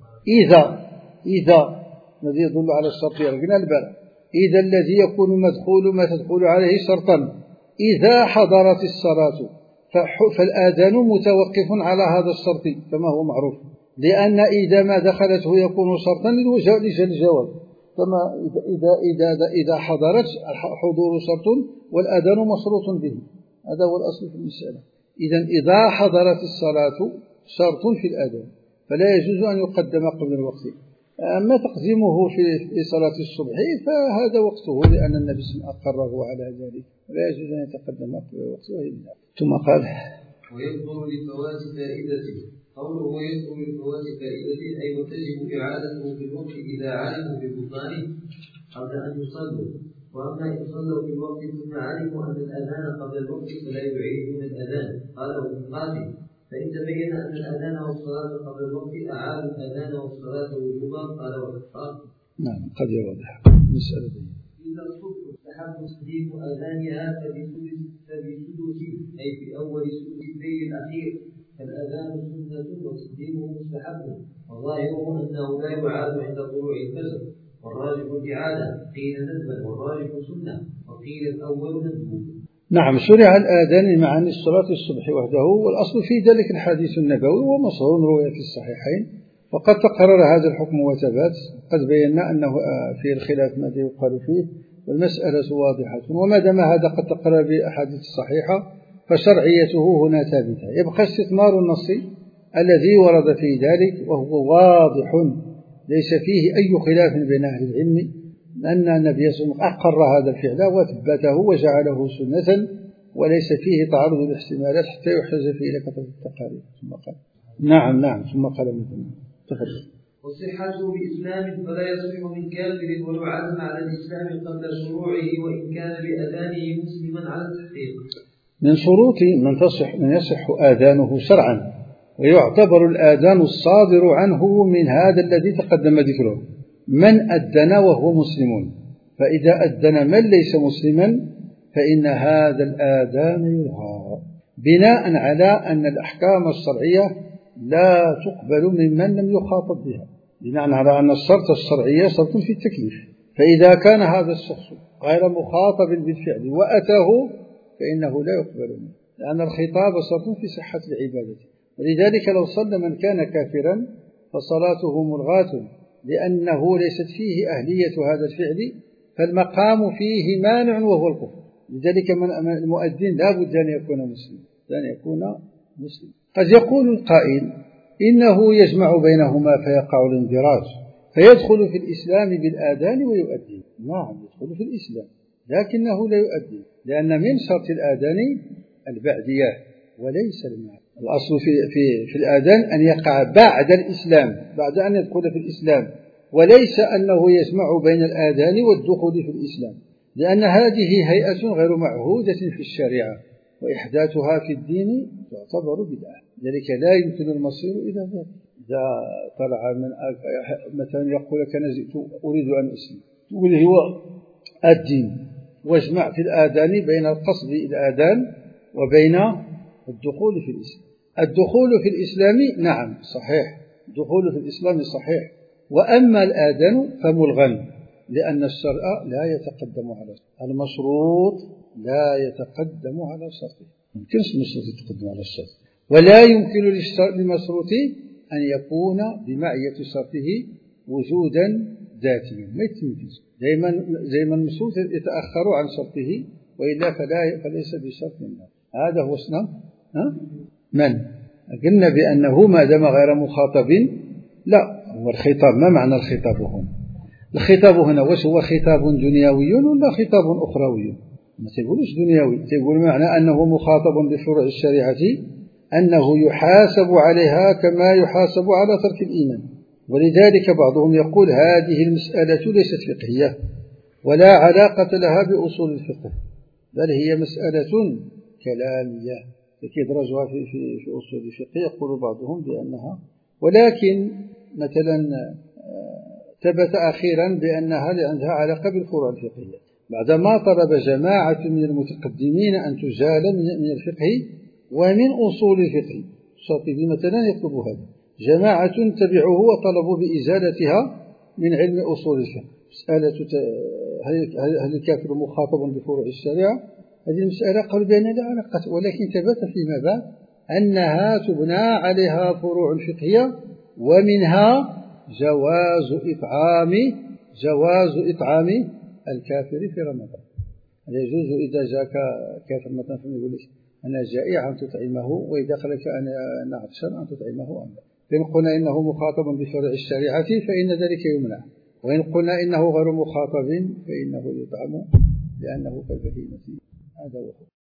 إذا الذي يدل على الشرط يرجنا البال، إذا الذي يكون مدخول ما تدخل عليه شرطا، إذا حضرت الصلاة فالآذان متوقف على هذا الشرط كما هو معروف، لأن إذا ما دخلته يكون شرطا للجواب، كما إذا حضرت حضور شرط والآذان مشروط به، هذا هو الأصل في المسألة. إذا حضرت الصلاة شرط في الآذان فلا يجوز أن يقدم قبل الوقت. أما تقديمه في صلاة الصبح فهذا وقته، لأن النبي صلى الله عليه وسلم أقره على ذلك، ولا يجوز أن يتقدم قبل الوقت. ثم قال ويذكر لفوات فائدته. قوله ويذكر لفوات فائدته أي وتجب إعادته في الوقت إذا علموا ببطلانه قبل أن يصلوا، وأما إن صلوا في الوقت ثم علموا أن الأذان قبل الوقت فلا يعيدون الأذان. قاله ابن القاسم فإن تبين أن الأذان والصلاة قبل الوقت أعادوا الأذان والصلاة وجوبا. قال والإخطار نعم قد يوضح مسألة دي. إذا الصبح استحب تسليم أذانها فبسدس أي في أول سدس الليل الأخير، فالأذان سنة وتسليمه مستحب، وظاهره أنه لا يعاد عند طلوع الفجر، والراجح الإعادة، قيل ندبا والراجح سنة، وقيل الأول ندب. نعم، شرع الآذان مع صلاة الصبح وحده، والأصل في ذلك الحديث النبوي ومشهور رواه في الصحيحين، وقد تقرر هذا الحكم وثبت. قد بينا أنه في الخلاف ماذا يقال فيه، والمسألة واضحة، وما دام هذا قد تقرر بالأحاديث الصحيحة فشرعيته هنا ثابتة. يبقى استثمار النص الذي ورد في ذلك وهو واضح ليس فيه أي خلاف بين أهل العلم، أن النبي صلى الله عليه وسلم أقر هذا الفعل وثبته وجعله سنة، وليس فيه تعرض الاحتمالات حتى يحتج فيه إلى كثرة التقارير. ثم قال نعم ثم قال مثلا تفضل. والصحة بإسلام فلا يصح من كافر ولو عزم على الإسلام قبل شروعه وإن كان بأذانه مسلما على التحقيق. من شروط من يصح آذانه شرعا، ويعتبر الآذان الصادر عنه من هذا الذي تقدم ذكره، من أذن وهو مسلم، فإذا أذن من ليس مسلما فإن هذا الآذان يلغى، بناء على أن الأحكام الشرعية لا تقبل ممن لم يخاطب بها، بناء على أن الشرط الشرعية شرط في التكليف، فإذا كان هذا الشخص غير مخاطب بالفعل وأتاه فإنه لا يقبل منه، لأن الخطاب شرط في صحة العبادة، ولذلك لو صلى من كان كافرا فصلاته ملغاة لأنه ليست فيه أهلية هذا الفعل، فالمقام فيه مانع وهو الكفر. لذلك المؤذن لا بد أن يكون مسلم. قد يقول القائل إنه يجمع بينهما فيقع الاندراج فيدخل في الإسلام بالآذان ويؤذن. نعم يدخل في الإسلام لكنه لا يؤذن، لأن من شرط الآذان البعدية وليس المعنى. الأصل في الآذان أن يقع بعد الإسلام، بعد أن يدخل في الإسلام، وليس أنه يجمع بين الآذان والدخول في الإسلام، لأن هذه هيئة غير معهودة في الشريعة، وإحداثها في الدين تعتبر بدعة. ذلك لا يمكن المصير إلى ذلك. إذا طلع من مثلا يقول لك أنا جئت أريد أن أسلم، تقول هو الدين، واجمع في الآذان بين القصد الآذان وبين الدخول في الإسلام. الدخول في الإسلام نعم صحيح، الدخول في الإسلام صحيح، وأما الآذان فملغى، لأن الشرع لا يتقدم على المشروط، لا يتقدم على الشرط. يمكنش المشروط يتقدم على الشرط، ولا يمكن للمشروط أن يكون بمعية شرطه وجودا ذاتيا، ما يمكنش. دائما المشروط يتأخر عن شرطه، وإلا فليس بشرط منه. هذا هو اسمه من قلنا بأنه ما دام غير مخاطب. لا، هو الخطاب، ما معنى الخطاب هنا؟ الخطاب هنا واش هو خطاب دنيوي ولا خطاب أخروي؟ ما تقولش دنيوي، تقول معنى أنه مخاطب بفروع الشريعة، أنه يحاسب عليها كما يحاسب على ترك الإيمان. ولذلك بعضهم يقول هذه المسألة ليست فقهية ولا علاقة لها بأصول الفقه، بل هي مسألة كلامية يدرجها في أصول الفقه. يقول بعضهم بأنها، ولكن مثلا ثبت أخيرا بأنها عندها علاقة بالفروع الفقهية، بعدما طلب جماعة من المتقدمين أن تزال من الفقه ومن أصول الفقه. الشاطبي مثلا يطلب هذا، جماعة تبعوه وطلبوا بإزالتها من علم أصول الفقه. مسألة هل الكافر مخاطب بفروع الشريعة؟ هذه المسألة قالوا بأنها لا علاقة، ولكن ثبت فيما بعد أنها تبنى عليها فروع الفقهية، ومنها جواز إطعام الكافر في رمضان. يجوز إذا جاءك كافر مثلا يقول لك أنا جائع أن تطعمه، وإذا قال لك أنا عطشان أن تطعمه أم لا. فإن قلنا إنه مخاطب بفروع الشريعة فإن ذلك يمنع، وإن قلنا إنه غير مخاطب فإنه يطعم لأنه كالبهيمة. هذا هو.